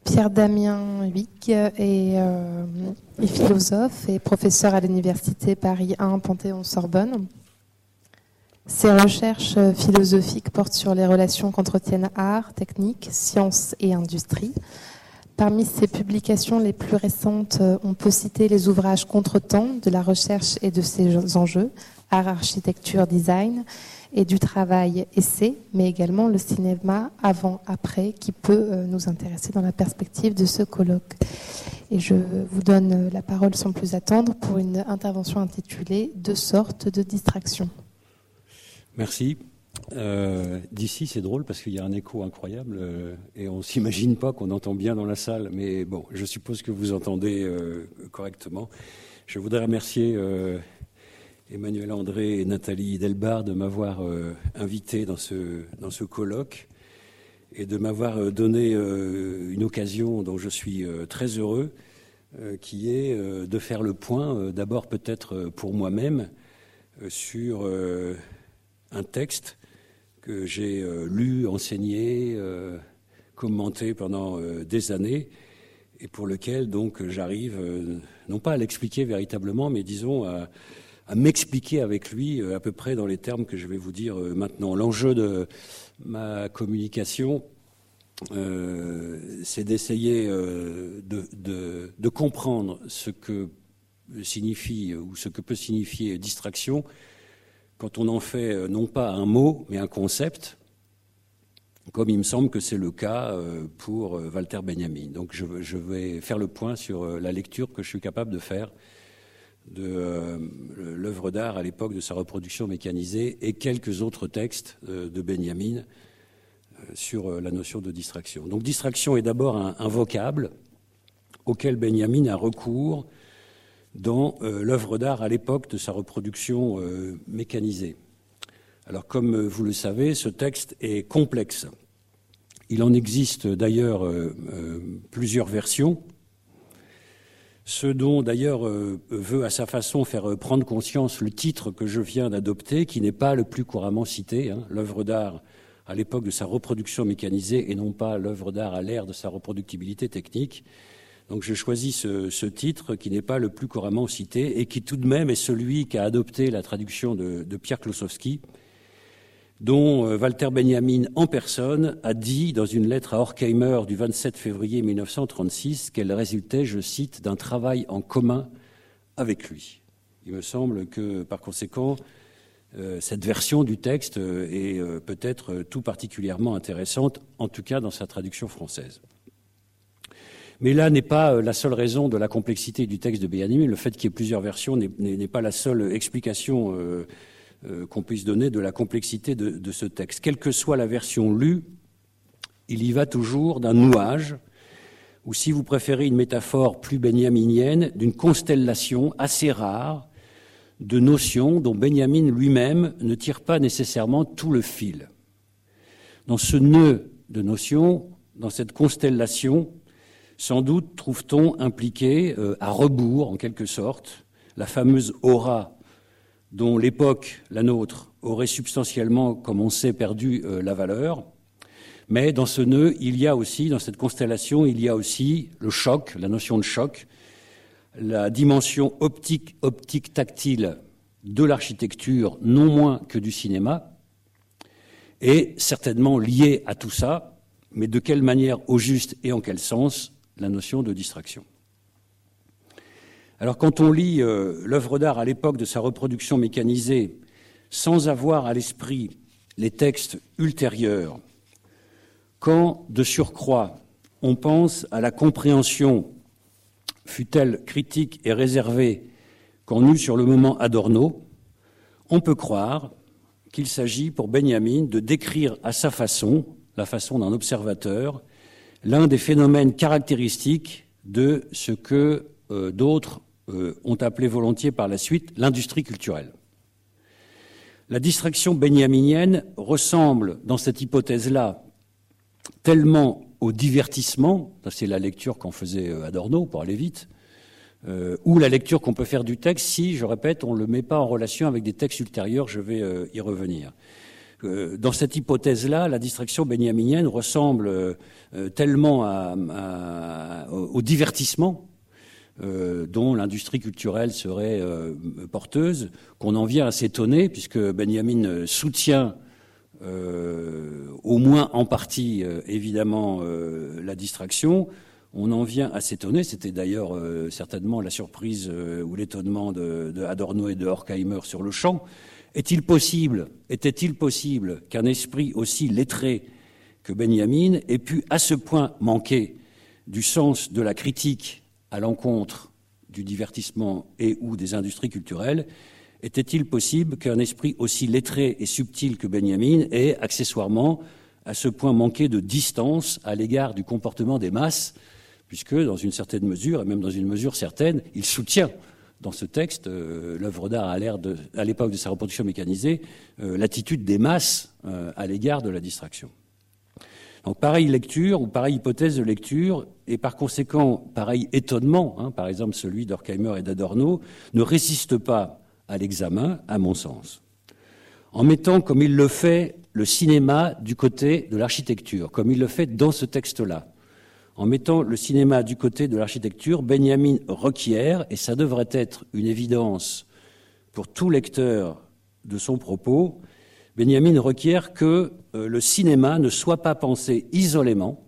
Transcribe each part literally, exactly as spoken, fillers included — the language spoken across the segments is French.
Pierre-Damien Huyck est, euh, est philosophe et professeur à l'université Paris un Panthéon-Sorbonne. Ses recherches philosophiques portent sur les relations qu'entretiennent art, technique, science et industrie. Parmi ses publications les plus récentes, on peut citer les ouvrages Contretemps de la recherche et de ses enjeux, art, architecture, design, et du travail essai, mais également le cinéma avant-après qui peut nous intéresser dans la perspective de ce colloque. Et je vous donne la parole sans plus attendre pour une intervention intitulée « Deux sortes de distractions ». Merci. Euh, d'ici, c'est drôle parce qu'il y a un écho incroyable euh, et on ne s'imagine pas qu'on entend bien dans la salle. Mais bon, je suppose que vous entendez euh, correctement. Je voudrais remercier euh, Emmanuel André et Nathalie Delbar de m'avoir euh, invité dans ce, dans ce colloque et de m'avoir donné euh, une occasion dont je suis euh, très heureux, euh, qui est euh, de faire le point, euh, d'abord peut-être pour moi-même, euh, sur euh, un texte que j'ai euh, lu, enseigné, euh, commenté pendant euh, des années et pour lequel donc j'arrive, euh, non pas à l'expliquer véritablement, mais disons à à m'expliquer avec lui à peu près dans les termes que je vais vous dire maintenant. L'enjeu de ma communication, euh, c'est d'essayer euh, de, de, de comprendre ce que signifie ou ce que peut signifier distraction quand on en fait non pas un mot, mais un concept, comme il me semble que c'est le cas pour Walter Benjamin. Donc je, je vais faire le point sur la lecture que je suis capable de faire de euh, l'œuvre d'art à l'époque de sa reproduction mécanisée et quelques autres textes euh, de Benjamin euh, sur euh, la notion de distraction. Donc distraction est d'abord un, un vocable auquel Benjamin a recours dans euh, l'œuvre d'art à l'époque de sa reproduction euh, mécanisée. Alors comme vous le savez, ce texte est complexe. Il en existe d'ailleurs euh, euh, plusieurs versions, ce dont d'ailleurs euh, veut à sa façon faire prendre conscience le titre que je viens d'adopter, qui n'est pas le plus couramment cité, hein, l'œuvre d'art à l'époque de sa reproduction mécanisée et non pas l'œuvre d'art à l'ère de sa reproductibilité technique. Donc je choisis ce, ce titre qui n'est pas le plus couramment cité et qui tout de même est celui qu'a adopté la traduction de, de Pierre Klossowski, dont euh, Walter Benjamin en personne a dit dans une lettre à Horkheimer du vingt-sept février mille neuf cent trente-six qu'elle résultait, je cite, d'un travail en commun avec lui. Il me semble que, par conséquent, euh, cette version du texte euh, est euh, peut-être euh, tout particulièrement intéressante, en tout cas dans sa traduction française. Mais là n'est pas euh, la seule raison de la complexité du texte de Benjamin. Le fait qu'il y ait plusieurs versions n'est, n'est, n'est pas la seule explication euh, Euh, qu'on puisse donner de la complexité de, de ce texte. Quelle que soit la version lue, il y va toujours d'un nuage, ou si vous préférez une métaphore plus benjaminienne, d'une constellation assez rare de notions dont Benjamin lui-même ne tire pas nécessairement tout le fil. Dans ce nœud de notions, dans cette constellation, sans doute trouve-t-on impliqué, euh, à rebours en quelque sorte, la fameuse aura dont l'époque, la nôtre, aurait substantiellement, comme on sait, perdu euh, la valeur. Mais dans ce nœud, il y a aussi, dans cette constellation, il y a aussi le choc, la notion de choc, la dimension optique, optique tactile de l'architecture, non moins que du cinéma, et certainement liée à tout ça, mais de quelle manière au juste et en quel sens, la notion de distraction. Alors quand on lit euh, l'œuvre d'art à l'époque de sa reproduction mécanisée, sans avoir à l'esprit les textes ultérieurs, quand de surcroît on pense à la compréhension, fût-elle critique et réservée, qu'en eut sur le moment Adorno, on peut croire qu'il s'agit pour Benjamin de décrire à sa façon, la façon d'un observateur, l'un des phénomènes caractéristiques de ce que euh, d'autres Euh, ont appelé volontiers par la suite l'industrie culturelle. La distraction benjaminienne ressemble, dans cette hypothèse-là, tellement au divertissement, ça c'est la lecture qu'en faisait Adorno, pour aller vite, euh, ou la lecture qu'on peut faire du texte si, je répète, on ne le met pas en relation avec des textes ultérieurs, je vais euh, y revenir. Euh, dans cette hypothèse-là, la distraction benjaminienne ressemble euh, tellement à, à, au divertissement euh, dont l'industrie culturelle serait euh, porteuse qu'on en vient à s'étonner, puisque Benjamin soutient euh, au moins en partie, euh, évidemment, euh, la distraction. On en vient à s'étonner, c'était d'ailleurs euh, certainement la surprise euh, ou l'étonnement de, de Adorno et de Horkheimer sur le champ. Est-il possible, était-il possible qu'un esprit aussi lettré que Benjamin ait pu à ce point manquer du sens de la critique à l'encontre du divertissement et ou des industries culturelles? Était-il possible qu'un esprit aussi lettré et subtil que Benjamin ait accessoirement à ce point manqué de distance à l'égard du comportement des masses, puisque dans une certaine mesure, et même dans une mesure certaine, il soutient dans ce texte, euh, l'œuvre d'art à, l'ère de, à l'époque de sa reproduction mécanisée, euh, l'attitude des masses euh, à l'égard de la distraction. Donc pareille lecture ou pareille hypothèse de lecture, et par conséquent pareil étonnement, hein, par exemple celui d'Horkheimer et d'Adorno, ne résiste pas à l'examen, à mon sens. En mettant, comme il le fait, le cinéma du côté de l'architecture, comme il le fait dans ce texte-là, en mettant le cinéma du côté de l'architecture, Benjamin requiert, et ça devrait être une évidence pour tout lecteur de son propos, Benjamin requiert que euh, le cinéma ne soit pas pensé isolément,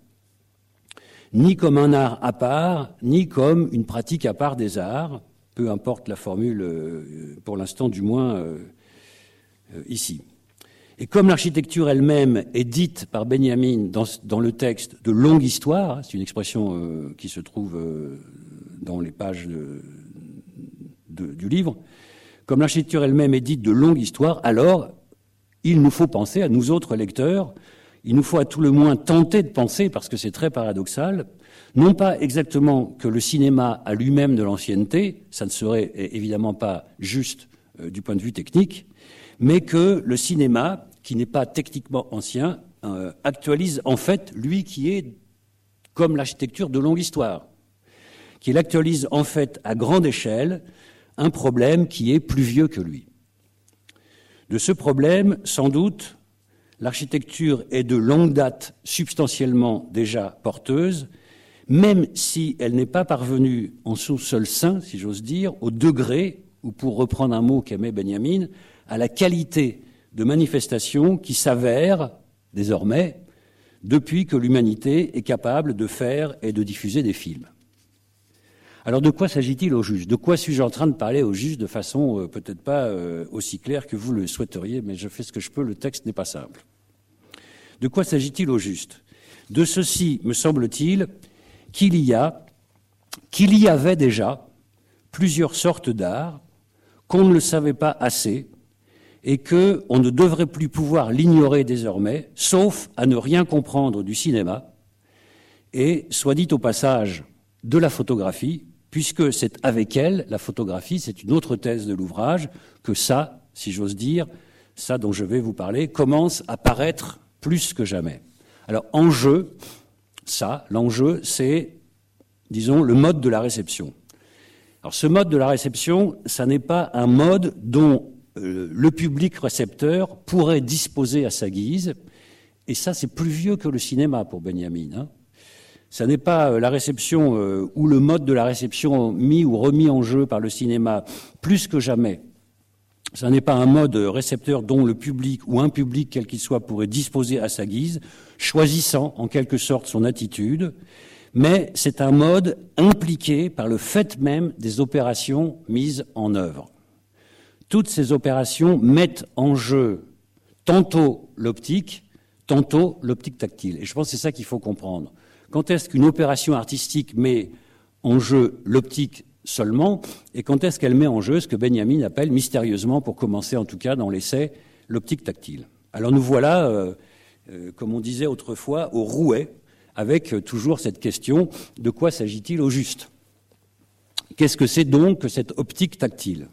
ni comme un art à part, ni comme une pratique à part des arts, peu importe la formule, euh, pour l'instant du moins euh, euh, ici. Et comme l'architecture elle-même est dite par Benjamin dans, dans le texte de longue histoire, c'est une expression euh, qui se trouve euh, dans les pages de, de, du livre, comme l'architecture elle-même est dite de longue histoire, alors il nous faut penser, à nous autres lecteurs, il nous faut à tout le moins tenter de penser, parce que c'est très paradoxal, non pas exactement que le cinéma a lui-même de l'ancienneté, ça ne serait évidemment pas juste euh, du point de vue technique, mais que le cinéma, qui n'est pas techniquement ancien, euh, actualise en fait, lui qui est comme l'architecture de longue histoire, qu'il actualise en fait à grande échelle un problème qui est plus vieux que lui. De ce problème, sans doute, l'architecture est de longue date substantiellement déjà porteuse, même si elle n'est pas parvenue en son seul sein, si j'ose dire, au degré, ou pour reprendre un mot qu'aimait Benjamin, à la qualité de manifestation qui s'avère désormais depuis que l'humanité est capable de faire et de diffuser des films. Alors de quoi s'agit-il au juste? De quoi suis-je en train de parler au juste de façon euh, peut-être pas euh, aussi claire que vous le souhaiteriez, mais je fais ce que je peux, le texte n'est pas simple. De quoi s'agit-il au juste? De ceci, me semble-t-il, qu'il y a, qu'il y avait déjà plusieurs sortes d'art, qu'on ne le savait pas assez, et qu'on ne devrait plus pouvoir l'ignorer désormais, sauf à ne rien comprendre du cinéma, et, soit dit au passage, de la photographie, puisque c'est avec elle, la photographie, c'est une autre thèse de l'ouvrage, que ça, si j'ose dire, ça dont je vais vous parler, commence à paraître plus que jamais. Alors, enjeu, ça, l'enjeu, c'est, disons, le mode de la réception. Alors, ce mode de la réception, ça n'est pas un mode dont euh, le public récepteur pourrait disposer à sa guise, et ça, c'est plus vieux que le cinéma pour Benjamin, hein. Ça n'est pas la réception euh, ou le mode de la réception mis ou remis en jeu par le cinéma plus que jamais. Ça n'est pas un mode récepteur dont le public ou un public, quel qu'il soit, pourrait disposer à sa guise, choisissant en quelque sorte son attitude, mais c'est un mode impliqué par le fait même des opérations mises en œuvre. Toutes ces opérations mettent en jeu tantôt l'optique, tantôt l'optique tactile. Et je pense que c'est ça qu'il faut comprendre. Quand est-ce qu'une opération artistique met en jeu l'optique seulement, et quand est-ce qu'elle met en jeu ce que Benjamin appelle mystérieusement, pour commencer en tout cas dans l'essai, l'optique tactile. Alors nous voilà, euh, euh, comme on disait autrefois, au rouet, avec euh, toujours cette question, de quoi s'agit-il au juste? Qu'est-ce que c'est donc que cette optique tactile?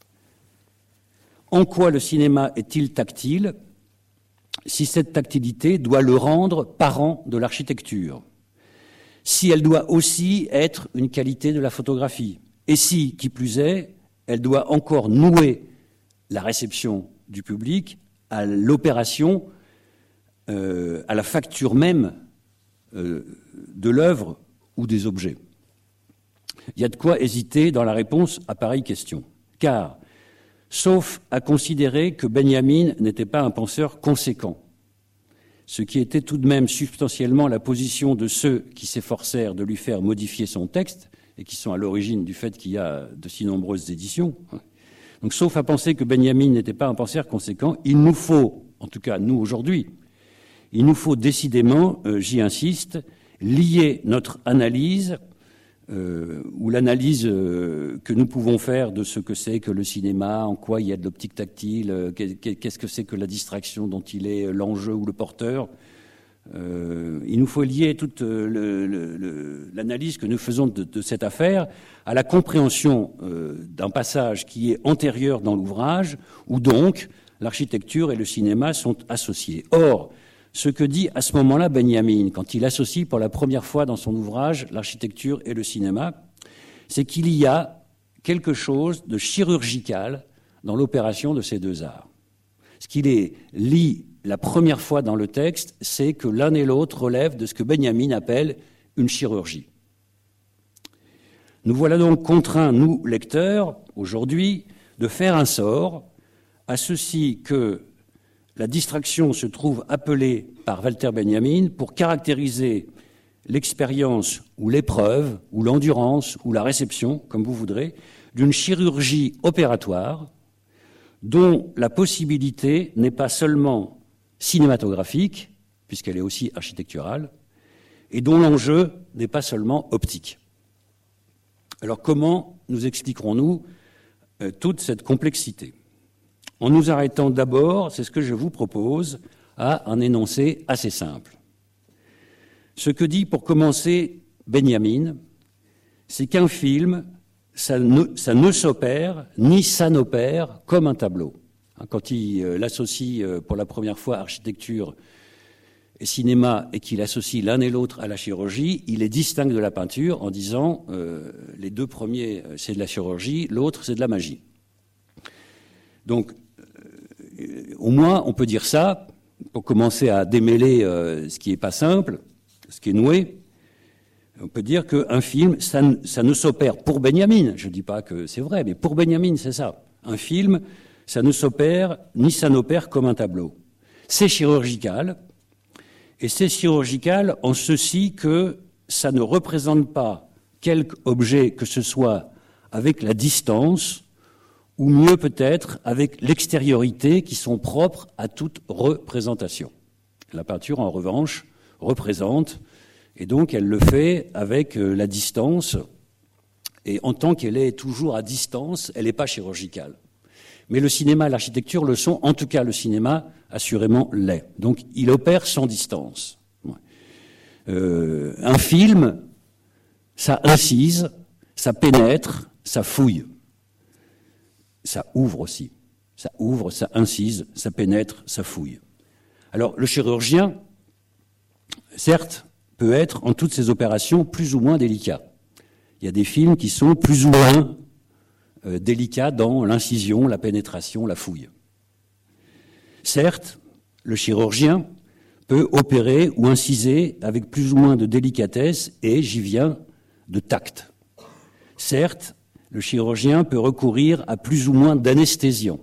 En quoi le cinéma est-il tactile, si cette tactilité doit le rendre parent de l'architecture? Si elle doit aussi être une qualité de la photographie, et si, qui plus est, elle doit encore nouer la réception du public à l'opération, euh, à la facture même euh, de l'œuvre ou des objets. Il y a de quoi hésiter dans la réponse à pareille question. Car, sauf à considérer que Benjamin n'était pas un penseur conséquent, ce qui était tout de même substantiellement la position de ceux qui s'efforcèrent de lui faire modifier son texte, et qui sont à l'origine du fait qu'il y a de si nombreuses éditions. Donc, sauf à penser que Benjamin n'était pas un penseur conséquent, il nous faut, en tout cas nous aujourd'hui, il nous faut décidément, euh, j'y insiste, lier notre analyse, euh, ou l'analyse euh, que nous pouvons faire de ce que c'est que le cinéma, en quoi il y a de l'optique tactile, euh, qu'est-ce que c'est que la distraction dont il est l'enjeu ou le porteur. Euh, il nous faut lier toute le, le, le, l'analyse que nous faisons de, de cette affaire à la compréhension euh, d'un passage qui est antérieur dans l'ouvrage, où donc l'architecture et le cinéma sont associés. Or, ce que dit à ce moment-là Benjamin, quand il associe pour la première fois dans son ouvrage l'architecture et le cinéma, c'est qu'il y a quelque chose de chirurgical dans l'opération de ces deux arts. Ce qu'il est lit la première fois dans le texte, c'est que l'un et l'autre relèvent de ce que Benjamin appelle une chirurgie. Nous voilà donc contraints, nous, lecteurs, aujourd'hui, de faire un sort à ceci que la distraction se trouve appelée par Walter Benjamin pour caractériser l'expérience ou l'épreuve, ou l'endurance, ou la réception, comme vous voudrez, d'une chirurgie opératoire dont la possibilité n'est pas seulement cinématographique, puisqu'elle est aussi architecturale, et dont l'enjeu n'est pas seulement optique. Alors comment nous expliquerons-nous euh, toute cette complexité ? En nous arrêtant d'abord, c'est ce que je vous propose, à un énoncé assez simple. Ce que dit pour commencer Benjamin, c'est qu'un film, ça ne, ça ne s'opère, ni ça n'opère comme un tableau. Quand il euh, l'associe euh, pour la première fois architecture et cinéma et qu'il associe l'un et l'autre à la chirurgie, il est distinct de la peinture en disant euh, les deux premiers c'est de la chirurgie, l'autre c'est de la magie. Donc euh, au moins on peut dire ça pour commencer à démêler euh, ce qui n'est pas simple, ce qui est noué. On peut dire qu'un film, ça, ça ne s'opère pour Benjamin, je ne dis pas que c'est vrai, mais pour Benjamin c'est ça. Un film, ça ne s'opère, ni ça n'opère comme un tableau. C'est chirurgical, et c'est chirurgical en ceci que ça ne représente pas quelque objet que ce soit avec la distance, ou mieux peut-être avec l'extériorité qui sont propres à toute représentation. La peinture, en revanche, représente, et donc elle le fait avec la distance, et en tant qu'elle est toujours à distance, elle n'est pas chirurgicale. Mais le cinéma et l'architecture le sont, en tout cas le cinéma, assurément l'est. Donc il opère sans distance. Euh, un film, ça incise, ça pénètre, ça fouille. Ça ouvre aussi. Ça ouvre, ça incise, ça pénètre, ça fouille. Alors le chirurgien, certes, peut être en toutes ces opérations plus ou moins délicat. Il y a des films qui sont plus ou moins Euh, délicat dans l'incision, la pénétration, la fouille. Certes, le chirurgien peut opérer ou inciser avec plus ou moins de délicatesse et, j'y viens, de tact. Certes, le chirurgien peut recourir à plus ou moins d'anesthésiant.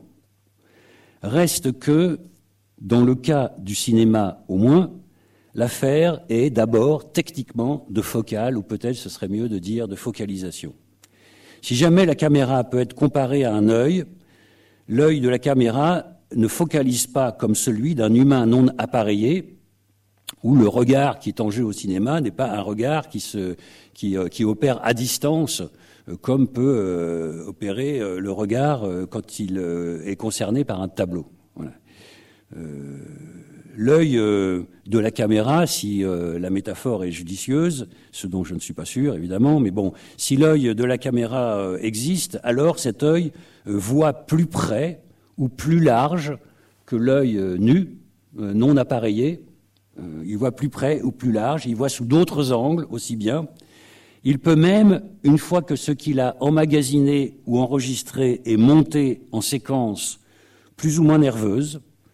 Reste que, dans le cas du cinéma au moins, l'affaire est d'abord techniquement de focale, ou peut-être ce serait mieux de dire de focalisation. Si jamais la caméra peut être comparée à un œil, l'œil de la caméra ne focalise pas comme celui d'un humain non appareillé, où le regard qui est en jeu au cinéma n'est pas un regard qui, se, qui, qui opère à distance, comme peut euh, opérer euh, le regard euh, quand il euh, est concerné par un tableau. Voilà. Euh, L'œil euh, de la caméra, si euh, la métaphore est judicieuse, ce dont je ne suis pas sûr, évidemment, mais bon, si l'œil de la caméra euh, existe, alors cet œil euh, voit plus près ou plus large que l'œil euh, nu, euh, non appareillé. Euh, il voit plus près ou plus large, il voit sous d'autres angles aussi bien. Il peut même, une fois que ce qu'il a emmagasiné ou enregistré est monté en séquence plus ou moins nerveuse,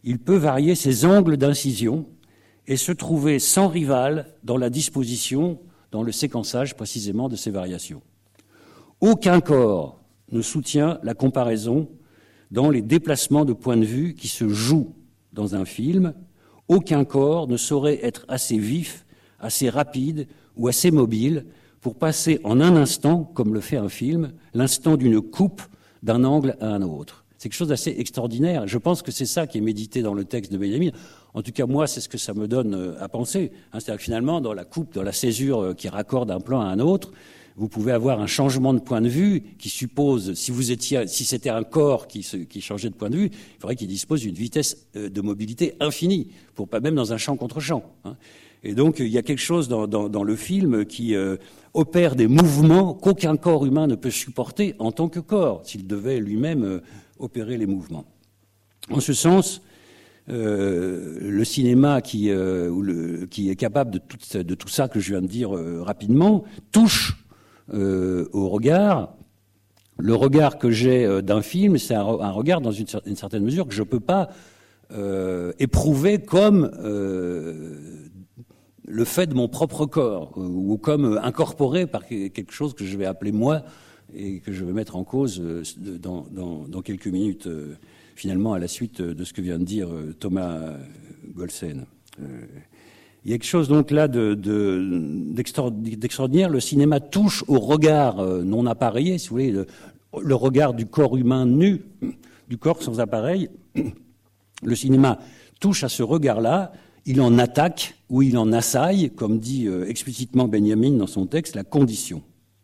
il peut varier ses angles d'incision et se trouver sans rival dans la disposition, dans le séquençage précisément de ces variations. Aucun corps ne soutient la comparaison dans les déplacements de point de vue qui se jouent dans un film. Aucun corps ne saurait être assez vif, assez rapide ou assez mobile pour passer en un instant, comme le fait un film, l'instant d'une coupe d'un angle à un autre. C'est quelque chose d'assez extraordinaire. Je pense que c'est ça qui est médité dans le texte de Benjamin. En tout cas, moi, c'est ce que ça me donne à penser. C'est-à-dire que finalement, dans la coupe, dans la césure qui raccorde un plan à un autre, vous pouvez avoir un changement de point de vue qui suppose, si vous étiez, si c'était un corps qui, se, qui changeait de point de vue, il faudrait qu'il dispose d'une vitesse de mobilité infinie, pour pas même dans un champ contre champ. Hein. Et donc, il y a quelque chose dans, dans, dans le film qui euh, opère des mouvements qu'aucun corps humain ne peut supporter en tant que corps, s'il devait lui-même euh, opérer les mouvements. En ce sens, euh, le cinéma qui, euh, ou le, qui est capable de tout, de tout ça que je viens de dire euh, rapidement, touche euh, au regard. Le regard que j'ai euh, d'un film, c'est un, un regard dans une, une certaine mesure que je ne peux pas euh, éprouver comme euh, le fait de mon propre corps, euh, ou comme incorporé par quelque chose que je vais appeler moi, et que je vais mettre en cause euh, dans, dans, dans quelques minutes, euh, finalement, à la suite de ce que vient de dire euh, Thomas Golsen. Euh, il y a quelque chose donc là de, de, d'extraordinaire. Le cinéma touche au regard euh, non appareillé, si vous voulez, le, le regard du corps humain nu, du corps sans appareil. Le cinéma touche à ce regard-là, il en attaque ou il en assaille, comme dit euh, explicitement Benjamin dans son texte, la condition.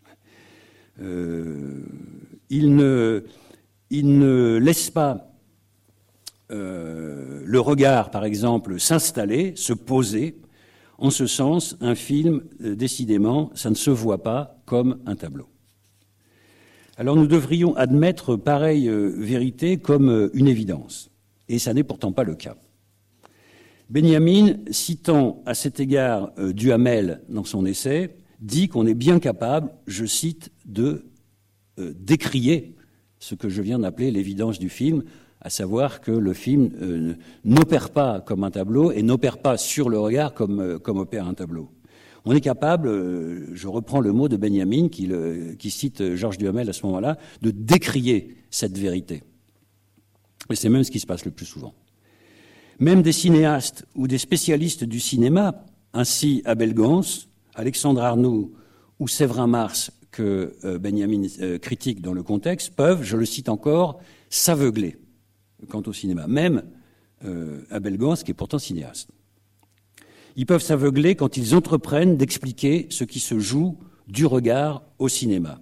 Euh, il, ne, il ne laisse pas euh, le regard, par exemple, s'installer, se poser. En ce sens, un film, euh, décidément, ça ne se voit pas comme un tableau. Alors nous devrions admettre pareille euh, vérité comme euh, une évidence. Et ça n'est pourtant pas le cas. Benjamin, citant à cet égard euh, Duhamel dans son essai, dit qu'on est bien capable, je cite, de euh, décrier ce que je viens d'appeler l'évidence du film, à savoir que le film euh, n'opère pas comme un tableau et n'opère pas sur le regard comme, euh, comme opère un tableau. On est capable, euh, je reprends le mot de Benjamin qui, le, qui cite Georges Duhamel à ce moment-là, de décrier cette vérité. Et c'est même ce qui se passe le plus souvent. Même des cinéastes ou des spécialistes du cinéma, ainsi Abel Gans, Alexandre Arnoux ou Séverin Mars, que euh, Benjamin euh, critique dans le contexte, peuvent, je le cite encore, s'aveugler quant au cinéma. Même euh, Abel Gans, qui est pourtant cinéaste. Ils peuvent s'aveugler quand ils entreprennent d'expliquer ce qui se joue du regard au cinéma.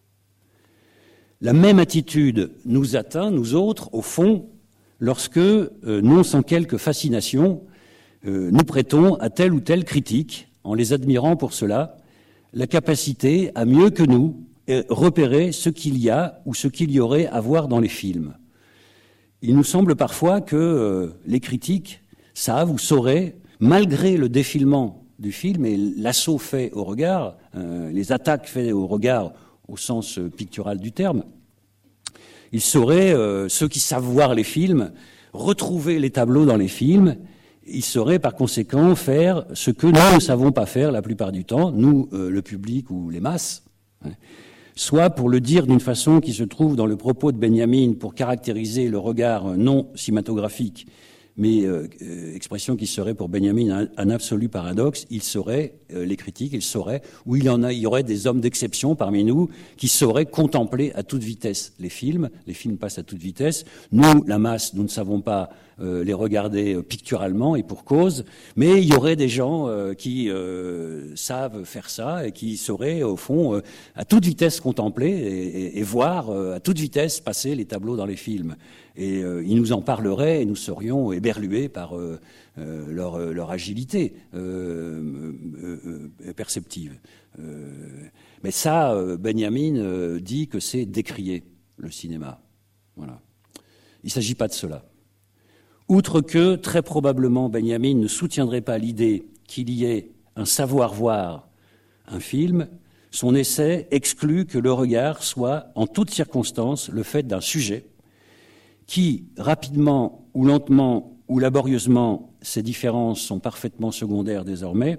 La même attitude nous atteint, nous autres, au fond, lorsque, euh, non sans quelque fascination, euh, nous prêtons à telle ou telle critique, en les admirant pour cela, la capacité à mieux que nous repérer ce qu'il y a ou ce qu'il y aurait à voir dans les films. Il nous semble parfois que euh, les critiques savent ou sauraient, malgré le défilement du film et l'assaut fait au regard, euh, les attaques faites au regard au sens euh, pictural du terme, ils sauraient, euh, ceux qui savent voir les films, retrouver les tableaux dans les films. Ils sauraient par conséquent faire ce que nous ne savons pas faire la plupart du temps, nous, euh, le public ou les masses, hein. Soit pour le dire d'une façon qui se trouve dans le propos de Benjamin pour caractériser le regard non cinématographique, mais euh, euh, expression qui serait pour Benjamin un, un absolu paradoxe, il saurait, euh, les critiques, il saurait, ou il, en a, il y aurait des hommes d'exception parmi nous qui sauraient contempler à toute vitesse les films, les films passent à toute vitesse, nous, la masse, nous ne savons pas euh, les regarder euh, picturalement et pour cause, mais il y aurait des gens euh, qui euh, savent faire ça et qui sauraient, au fond, euh, à toute vitesse contempler et, et, et voir euh, à toute vitesse passer les tableaux dans les films. Et euh, ils nous en parleraient et nous serions éberlués par euh, euh, leur, leur agilité euh, euh, euh, perceptive. Euh, mais ça, euh, Benjamin euh, dit que c'est décrier le cinéma. Voilà. Il ne s'agit pas de cela. Outre que, très probablement, Benjamin ne soutiendrait pas l'idée qu'il y ait un savoir-voir un film, son essai exclut que le regard soit, en toutes circonstances, le fait d'un sujet qui, rapidement ou lentement où laborieusement ces différences sont parfaitement secondaires désormais,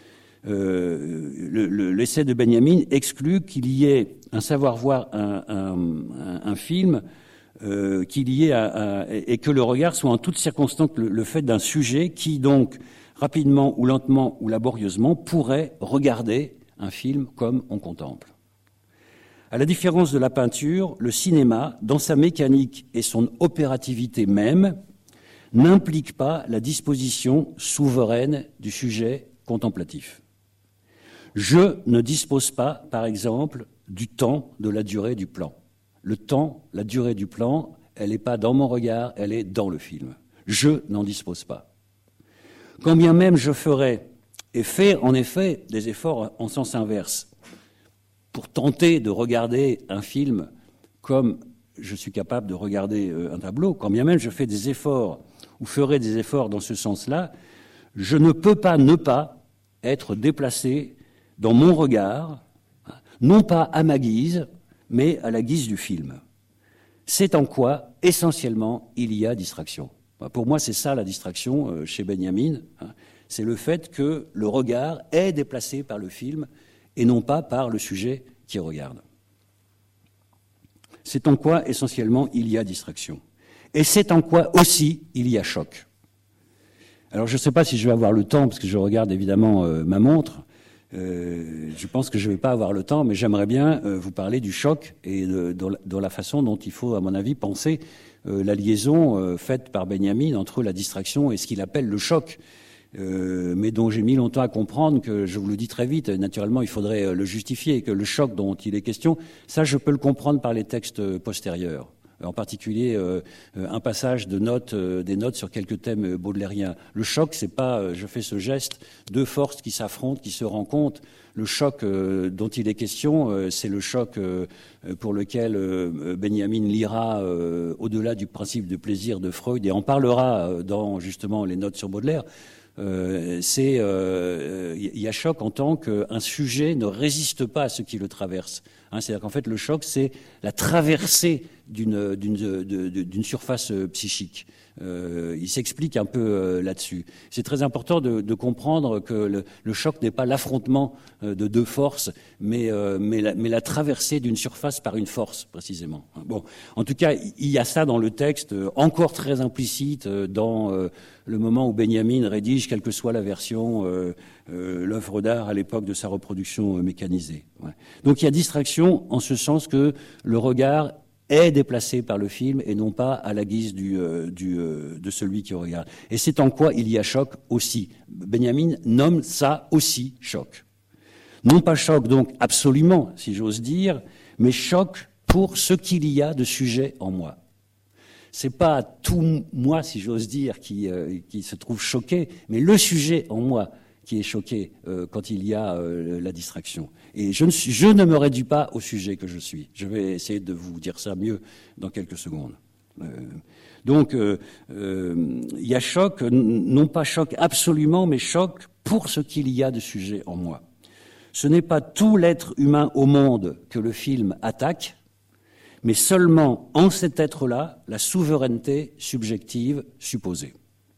euh, le, le, l'essai de Benjamin exclut qu'il y ait un savoir voir un, un, un, un film euh, qu'il y ait à, à, et que le regard soit en toutes circonstances le, le fait d'un sujet qui donc rapidement ou lentement ou laborieusement pourrait regarder un film comme on contemple. À la différence de la peinture, le cinéma, dans sa mécanique et son opérativité même, n'implique pas la disposition souveraine du sujet contemplatif. Je ne dispose pas, par exemple, du temps de la durée du plan. Le temps, la durée du plan, elle n'est pas dans mon regard, elle est dans le film. Je n'en dispose pas. Quand bien même je ferais, et fais en effet des efforts en sens inverse, pour tenter de regarder un film comme je suis capable de regarder un tableau, quand bien même je fais des efforts ou ferai des efforts dans ce sens-là, je ne peux pas ne pas être déplacé dans mon regard, non pas à ma guise, mais à la guise du film. C'est en quoi, essentiellement, il y a distraction. Pour moi, c'est ça la distraction chez Benjamin, c'est le fait que le regard est déplacé par le film et non pas par le sujet qui regarde. C'est en quoi, essentiellement, il y a distraction. Et c'est en quoi aussi il y a choc. Alors je ne sais pas si je vais avoir le temps, parce que je regarde évidemment euh, ma montre. Euh, je pense que je ne vais pas avoir le temps, mais j'aimerais bien euh, vous parler du choc et de, de, de la façon dont il faut, à mon avis, penser euh, la liaison euh, faite par Benjamin entre la distraction et ce qu'il appelle le choc. Euh, mais dont j'ai mis longtemps à comprendre que, je vous le dis très vite, naturellement il faudrait le justifier, que le choc dont il est question, ça je peux le comprendre par les textes postérieurs. En particulier euh, un passage de notes, euh, des notes sur quelques thèmes baudelairiens. Le choc, c'est pas, euh, je fais ce geste, deux forces qui s'affrontent, qui se rencontrent. Le choc euh, dont il est question, euh, c'est le choc euh, pour lequel euh, Benjamin lira euh, au-delà du principe de plaisir de Freud et en parlera euh, dans justement les notes sur Baudelaire. Euh, c'est, euh, y a choc en tant qu'un sujet ne résiste pas à ce qui le traverse. Hein, c'est-à-dire qu'en fait, le choc, c'est la traversée d'une, d'une, de, de, d'une surface psychique. Euh, il s'explique un peu euh, là-dessus. C'est très important de, de comprendre que le, le choc n'est pas l'affrontement euh, de deux forces, mais, euh, mais, la, mais la traversée d'une surface par une force, précisément. Bon, en tout cas, il y a ça dans le texte, euh, encore très implicite euh, dans euh, le moment où Benjamin rédige, quelle que soit la version, euh, euh, l'œuvre d'art à l'époque de sa reproduction euh, mécanisée. Ouais. Donc il y a distraction en ce sens que le regard est déplacé par le film et non pas à la guise du, euh, du, euh, de celui qui regarde. Et c'est en quoi il y a choc aussi. Benjamin nomme ça aussi choc. Non pas choc donc absolument, si j'ose dire, mais choc pour ce qu'il y a de sujet en moi. C'est pas tout moi, si j'ose dire, qui, euh, qui se trouve choqué, mais le sujet en moi qui est choqué euh, quand il y a euh, la distraction. Et je ne, suis, je ne me réduis pas au sujet que je suis. Je vais essayer de vous dire ça mieux dans quelques secondes. Euh, donc, euh, euh, il y a choc, non pas choc absolument, mais choc pour ce qu'il y a de sujet en moi. Ce n'est pas tout l'être humain au monde que le film attaque, mais seulement en cet être-là, la souveraineté subjective supposée.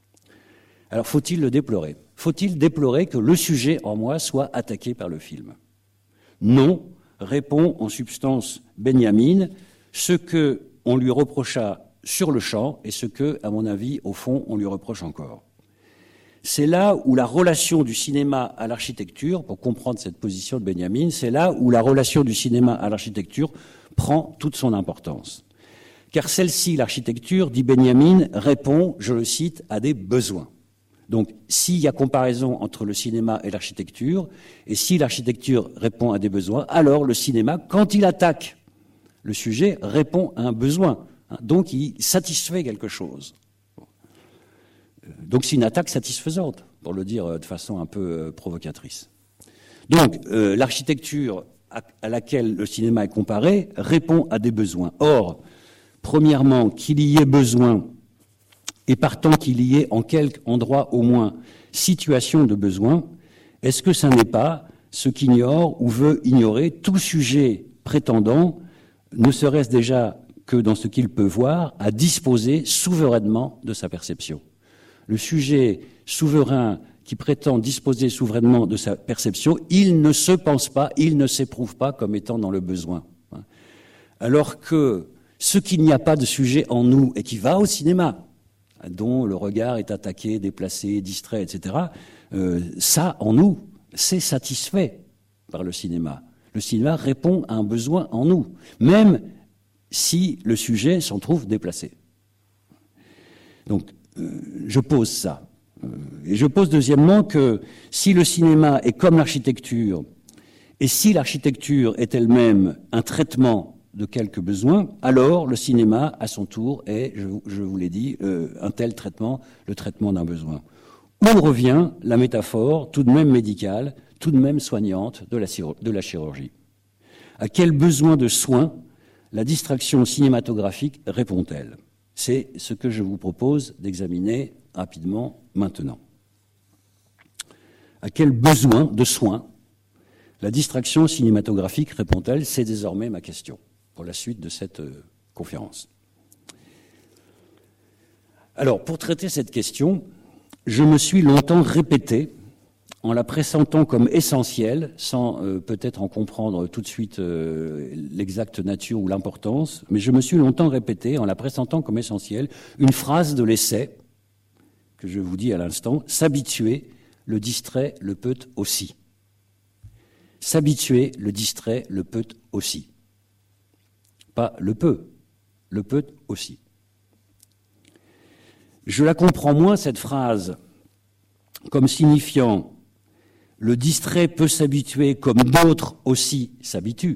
Alors, faut-il le déplorer ? Faut-il déplorer que le sujet en moi soit attaqué par le film ? Non, répond en substance Benjamin, ce que on lui reprocha sur le champ et ce que, à mon avis, au fond, on lui reproche encore. C'est là où la relation du cinéma à l'architecture, pour comprendre cette position de Benjamin, c'est là où la relation du cinéma à l'architecture prend toute son importance. Car celle-ci, l'architecture, dit Benjamin, répond, je le cite, à des besoins. Donc, s'il y a comparaison entre le cinéma et l'architecture, et si l'architecture répond à des besoins, alors le cinéma, quand il attaque le sujet, répond à un besoin. Donc, il satisfait quelque chose. Donc, c'est une attaque satisfaisante, pour le dire de façon un peu provocatrice. Donc, euh, l'architecture à, à laquelle le cinéma est comparé répond à des besoins. Or, premièrement, qu'il y ait besoin, et partant qu'il y ait en quelque endroit au moins situation de besoin, est-ce que ça n'est pas ce qu'ignore ou veut ignorer tout sujet prétendant, ne serait-ce déjà que dans ce qu'il peut voir, à disposer souverainement de sa perception ? le sujet souverain qui prétend disposer souverainement de sa perception, il ne se pense pas, il ne s'éprouve pas comme étant dans le besoin. Alors que ce qu'il n'y a pas de sujet en nous et qui va au cinéma, dont le regard est attaqué, déplacé, distrait, et cetera, euh, ça, en nous, c'est satisfait par le cinéma. Le cinéma répond à un besoin en nous, même si le sujet s'en trouve déplacé. Donc, euh, je pose ça. Euh, et je pose deuxièmement que si le cinéma est comme l'architecture, et si l'architecture est elle-même un traitement de quelques besoins, alors le cinéma, à son tour, est, je, je vous l'ai dit, euh, un tel traitement, le traitement d'un besoin. Où revient la métaphore, tout de même médicale, tout de même soignante, de la, de la chirurgie. À quel besoin de soins la distraction cinématographique répond-elle? C'est ce que je vous propose d'examiner rapidement maintenant. À quel besoin de soins la distraction cinématographique répond-elle? C'est désormais ma question pour la suite de cette euh, conférence. Alors, pour traiter cette question, je me suis longtemps répété, en la pressentant comme essentielle, sans euh, peut-être en comprendre tout de suite euh, l'exacte nature ou l'importance, mais je me suis longtemps répété, en la pressentant comme essentielle, une phrase de l'essai, que je vous dis à l'instant, « S'habituer, le distrait le peut aussi ». S'habituer, le distrait le peut aussi. Pas le peut, le peut aussi. Je la comprends moins, cette phrase, comme signifiant le distrait peut s'habituer comme d'autres aussi s'habituent.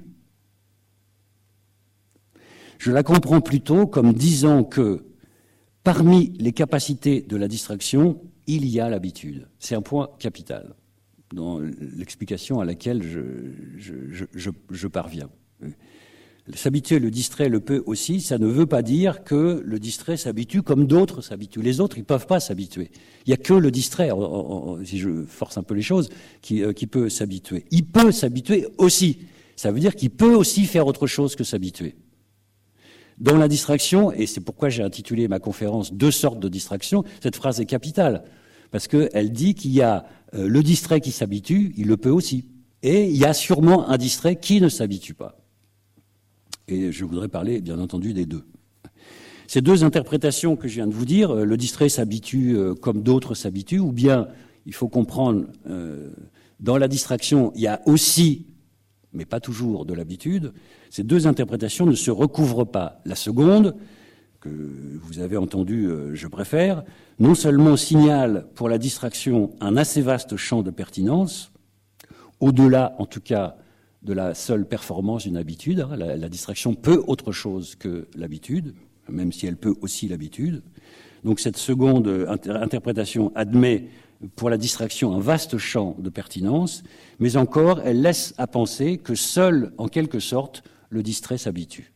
Je la comprends plutôt comme disant que parmi les capacités de la distraction, il y a l'habitude. C'est un point capital dans l'explication à laquelle je, je, je, je, je parviens. S'habituer, le distrait le peut aussi, ça ne veut pas dire que le distrait s'habitue comme d'autres s'habituent. Les autres, ils ne peuvent pas s'habituer. Il n'y a que le distrait, en, en, si je force un peu les choses, qui, euh, qui peut s'habituer. Il peut s'habituer aussi. Ça veut dire qu'il peut aussi faire autre chose que s'habituer. Dans la distraction, et c'est pourquoi j'ai intitulé ma conférence « Deux sortes de distraction », cette phrase est capitale, parce qu'elle dit qu'il y a euh, le distrait qui s'habitue, il le peut aussi. Et il y a sûrement un distrait qui ne s'habitue pas. Et je voudrais parler, bien entendu, des deux. Ces deux interprétations que je viens de vous dire, le distrait s'habitue comme d'autres s'habituent, ou bien il faut comprendre, euh, dans la distraction, il y a aussi, mais pas toujours, de l'habitude. Ces deux interprétations ne se recouvrent pas. La seconde, que vous avez entendue, euh, je préfère, non seulement signale pour la distraction un assez vaste champ de pertinence, au-delà, en tout cas, de la seule performance d'une habitude. La, la distraction peut autre chose que l'habitude, même si elle peut aussi l'habitude. Donc cette seconde inter- interprétation admet pour la distraction un vaste champ de pertinence, mais encore elle laisse à penser que seul, en quelque sorte, le distrait s'habitue.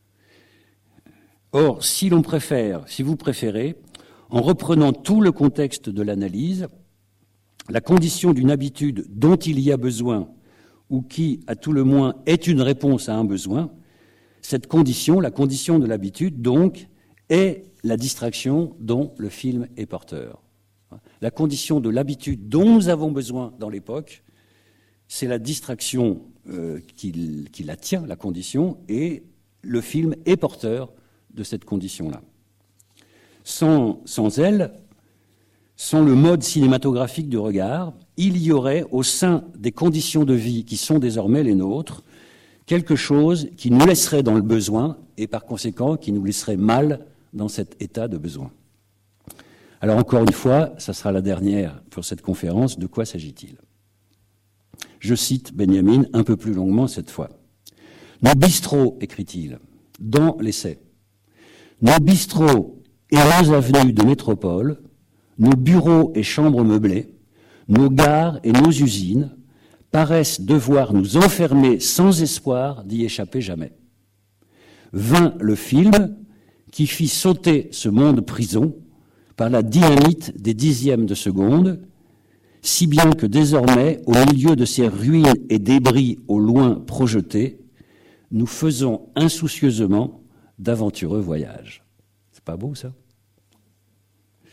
Or, si l'on préfère, si vous préférez, en reprenant tout le contexte de l'analyse, la condition d'une habitude dont il y a besoin ou qui, à tout le moins, est une réponse à un besoin, cette condition, la condition de l'habitude, donc, est la distraction dont le film est porteur. La condition de l'habitude dont nous avons besoin dans l'époque, c'est la distraction euh, qui, qui la tient, la condition, et le film est porteur de cette condition-là. Sans, sans elle, sans le mode cinématographique du regard, il y aurait au sein des conditions de vie qui sont désormais les nôtres, quelque chose qui nous laisserait dans le besoin et par conséquent qui nous laisserait mal dans cet état de besoin. Alors encore une fois, ça sera la dernière pour cette conférence, de quoi s'agit-il? Je cite Benjamin un peu plus longuement cette fois. « Nos bistrots, écrit-il, dans l'essai, nos bistrots et nos avenues de métropole, nos bureaux et chambres meublées, nos gares et nos usines paraissent devoir nous enfermer sans espoir d'y échapper jamais. Vint le film qui fit sauter ce monde prison par la dynamite des dixièmes de seconde, si bien que désormais, au milieu de ces ruines et débris au loin projetés, nous faisons insoucieusement d'aventureux voyages. C'est pas beau, ça ?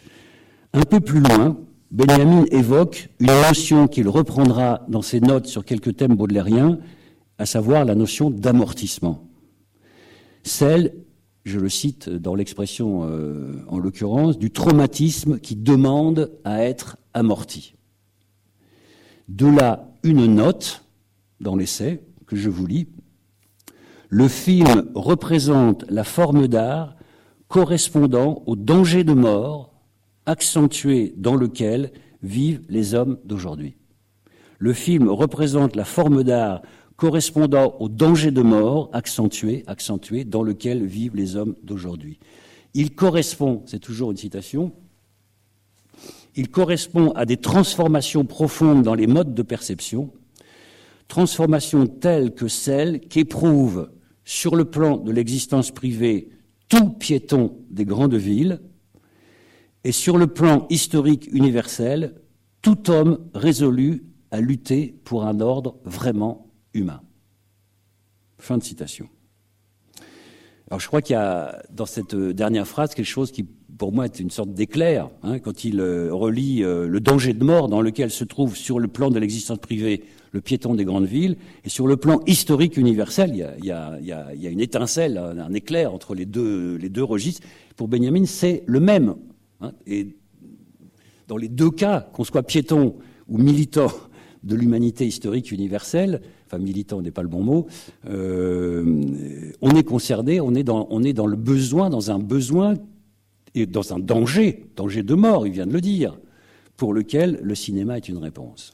Un peu plus loin, Benjamin évoque une notion qu'il reprendra dans ses notes sur quelques thèmes baudelairiens, à savoir la notion d'amortissement. Celle, je le cite dans l'expression euh, en l'occurrence, du traumatisme qui demande à être amorti. De là, une note dans l'essai que je vous lis. Le film représente la forme d'art correspondant au danger de mort accentué dans lequel vivent les hommes d'aujourd'hui. Le film représente la forme d'art correspondant au danger de mort accentué, accentué dans lequel vivent les hommes d'aujourd'hui. Il correspond, c'est toujours une citation, il correspond à des transformations profondes dans les modes de perception, transformations telles que celles qu'éprouvent sur le plan de l'existence privée tout piéton des grandes villes et sur le plan historique universel, tout homme résolu à lutter pour un ordre vraiment humain. Fin de citation. Alors je crois qu'il y a dans cette dernière phrase quelque chose qui, pour moi, est une sorte d'éclair, hein, quand il euh, relie euh, le danger de mort dans lequel se trouve sur le plan de l'existence privée le piéton des grandes villes, et sur le plan historique universel, il y a, il y a, il y a, il y a une étincelle, un, un éclair entre les deux, les deux registres. Pour Benjamin, c'est le même. Hein, et dans les deux cas, qu'on soit piéton ou militant de l'humanité historique universelle, enfin militant n'est pas le bon mot, euh, on est concerné, on est dans, on est dans le besoin, dans un besoin et dans un danger, danger de mort, il vient de le dire, pour lequel le cinéma est une réponse.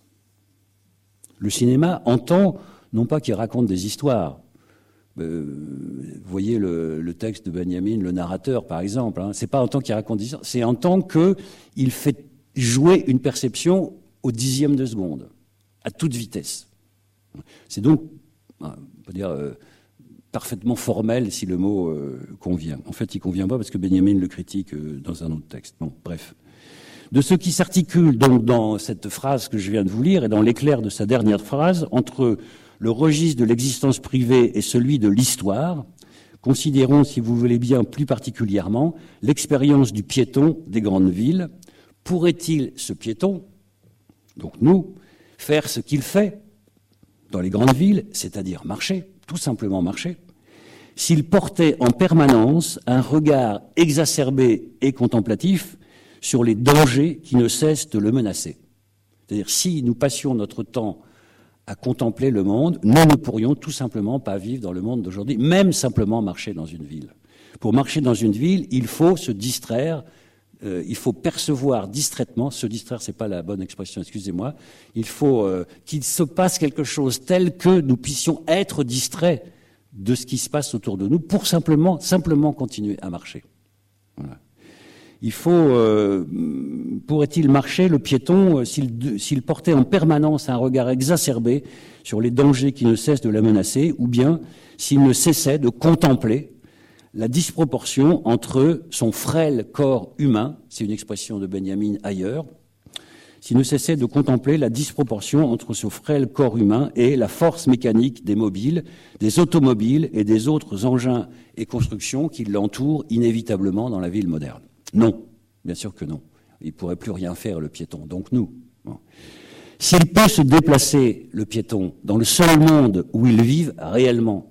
Le cinéma entend, non pas qu'il raconte des histoires. Euh, vous voyez le, le texte de Benjamin, le narrateur, par exemple. Hein, c'est pas en tant qu'il raconte des histoires, c'est en tant qu'il fait jouer une perception au dixième de seconde, à toute vitesse. C'est donc, on peut dire, euh, parfaitement formel, si le mot euh, convient. En fait, il convient pas parce que Benjamin le critique euh, dans un autre texte. Bon, bref. De ce qui s'articule donc dans cette phrase que je viens de vous lire et dans l'éclair de sa dernière phrase, entre le registre de l'existence privée et celui de l'histoire, considérons, si vous voulez bien, plus particulièrement, l'expérience du piéton des grandes villes. Pourrait-il, ce piéton, donc nous, faire ce qu'il fait dans les grandes villes, c'est-à-dire marcher, tout simplement marcher, s'il portait en permanence un regard exacerbé et contemplatif sur les dangers qui ne cessent de le menacer. C'est-à-dire, si nous passions notre temps à contempler le monde, nous ne pourrions tout simplement pas vivre dans le monde d'aujourd'hui, même simplement marcher dans une ville. Pour marcher dans une ville, il faut se distraire, euh, il faut percevoir distraitement, se distraire, c'est pas la bonne expression, excusez-moi, il faut euh, qu'il se passe quelque chose tel que nous puissions être distraits de ce qui se passe autour de nous pour simplement, simplement continuer à marcher. Voilà. Il faut, euh, pourrait-il marcher, le piéton, euh, s'il, s'il portait en permanence un regard exacerbé sur les dangers qui ne cessent de la menacer, ou bien s'il ne cessait de contempler la disproportion entre son frêle corps humain, c'est une expression de Benjamin ailleurs, s'il ne cessait de contempler la disproportion entre ce frêle corps humain et la force mécanique des mobiles, des automobiles et des autres engins et constructions qui l'entourent inévitablement dans la ville moderne. Non, bien sûr que non. Il ne pourrait plus rien faire, le piéton. Donc nous. Bon. S'il peut se déplacer, le piéton, dans le seul monde où il vive réellement,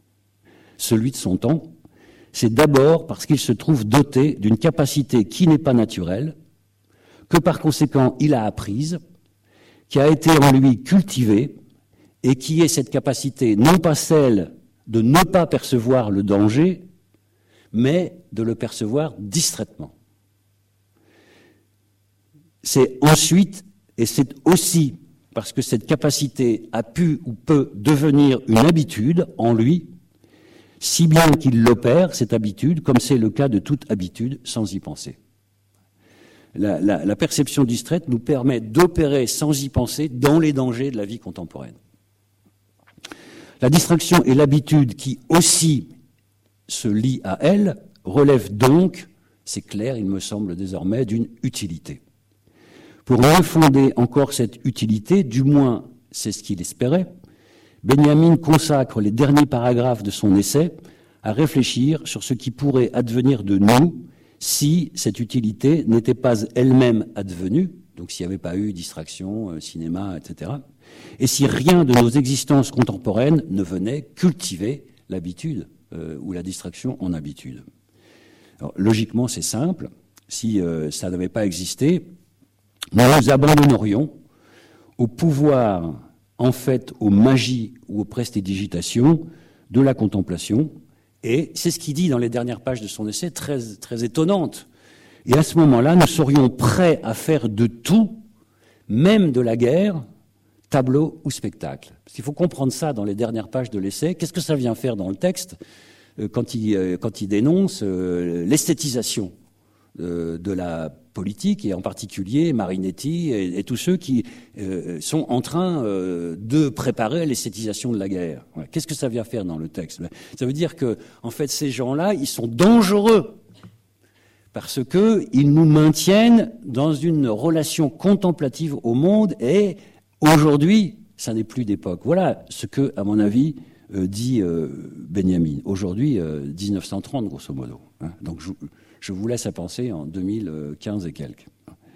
celui de son temps, c'est d'abord parce qu'il se trouve doté d'une capacité qui n'est pas naturelle, que par conséquent il a apprise, qui a été en lui cultivée, et qui est cette capacité, non pas celle de ne pas percevoir le danger, mais de le percevoir distraitement. C'est ensuite, et c'est aussi parce que cette capacité a pu ou peut devenir une habitude en lui, si bien qu'il l'opère, cette habitude, comme c'est le cas de toute habitude, sans y penser. La, la, la perception distraite nous permet d'opérer sans y penser dans les dangers de la vie contemporaine. La distraction et l'habitude qui aussi se lient à elle relèvent donc, c'est clair, il me semble désormais, d'une utilité. Pour refonder encore cette utilité, du moins c'est ce qu'il espérait, Benjamin consacre les derniers paragraphes de son essai à réfléchir sur ce qui pourrait advenir de nous si cette utilité n'était pas elle-même advenue, donc s'il n'y avait pas eu distraction, euh, cinéma, et cetera, et si rien de nos existences contemporaines ne venait cultiver l'habitude euh, ou la distraction en habitude. Alors, logiquement, c'est simple. Si euh, ça n'avait pas existé, nous nous abandonnerions au pouvoir, en fait, aux magies ou aux prestidigitations de la contemplation. Et c'est ce qu'il dit dans les dernières pages de son essai, très, très étonnante. Et à ce moment-là, nous serions prêts à faire de tout, même de la guerre, tableau ou spectacle. Parce qu'il faut comprendre ça dans les dernières pages de l'essai. Qu'est-ce que ça vient faire dans le texte euh, quand, il, euh, quand il dénonce euh, l'esthétisation euh, de la politique, et en particulier Marinetti et, et tous ceux qui euh, sont en train euh, de préparer l'esthétisation de la guerre. Ouais. Qu'est-ce que ça vient faire dans le texte? Ça veut dire que, en fait, ces gens-là, ils sont dangereux parce qu'ils nous maintiennent dans une relation contemplative au monde, et aujourd'hui, ça n'est plus d'époque. Voilà ce que, à mon avis, euh, dit euh, Benjamin. Aujourd'hui, euh, dix-neuf cent trente, grosso modo. Hein. Donc, je, je vous laisse à penser en deux mille quinze et quelques.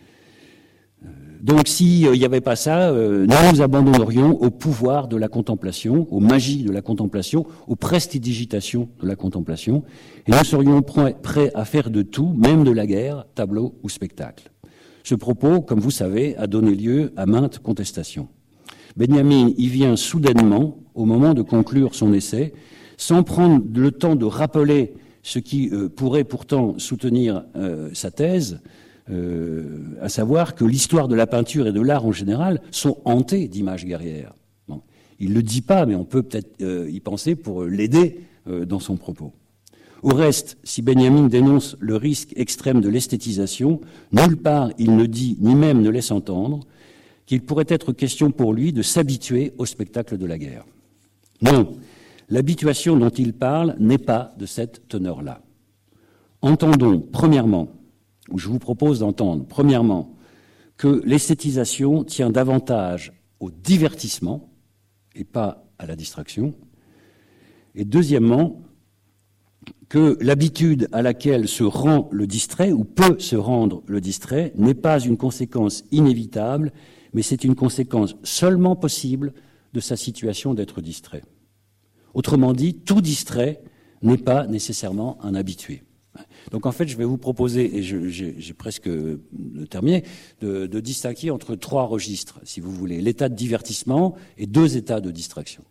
Donc, s'il n'y avait pas ça, euh, nous nous abandonnerions au pouvoir de la contemplation, aux magies de la contemplation, aux prestidigitations de la contemplation, et nous serions prêts à faire de tout, même de la guerre, tableau ou spectacle. Ce propos, comme vous savez, a donné lieu à maintes contestations. Benjamin y vient soudainement, au moment de conclure son essai, sans prendre le temps de rappeler ce qui euh, pourrait pourtant soutenir euh, sa thèse, Euh, à savoir que l'histoire de la peinture et de l'art en général sont hantées d'images guerrières. Bon. Il ne le dit pas, mais on peut peut-être euh, y penser pour l'aider euh, dans son propos. Au reste, si Benjamin dénonce le risque extrême de l'esthétisation, nulle part il ne dit, ni même ne laisse entendre, qu'il pourrait être question pour lui de s'habituer au spectacle de la guerre. Non, l'habituation dont il parle n'est pas de cette teneur-là. Entendons, premièrement, où je vous propose d'entendre, premièrement, que l'esthétisation tient davantage au divertissement et pas à la distraction, et deuxièmement, que l'habitude à laquelle se rend le distrait, ou peut se rendre le distrait, n'est pas une conséquence inévitable, mais c'est une conséquence seulement possible de sa situation d'être distrait. Autrement dit, tout distrait n'est pas nécessairement un habitué. Donc en fait, je vais vous proposer, et je, j'ai, j'ai presque terminé, de, de distinguer entre trois registres, si vous voulez, l'état de divertissement et deux états de distraction.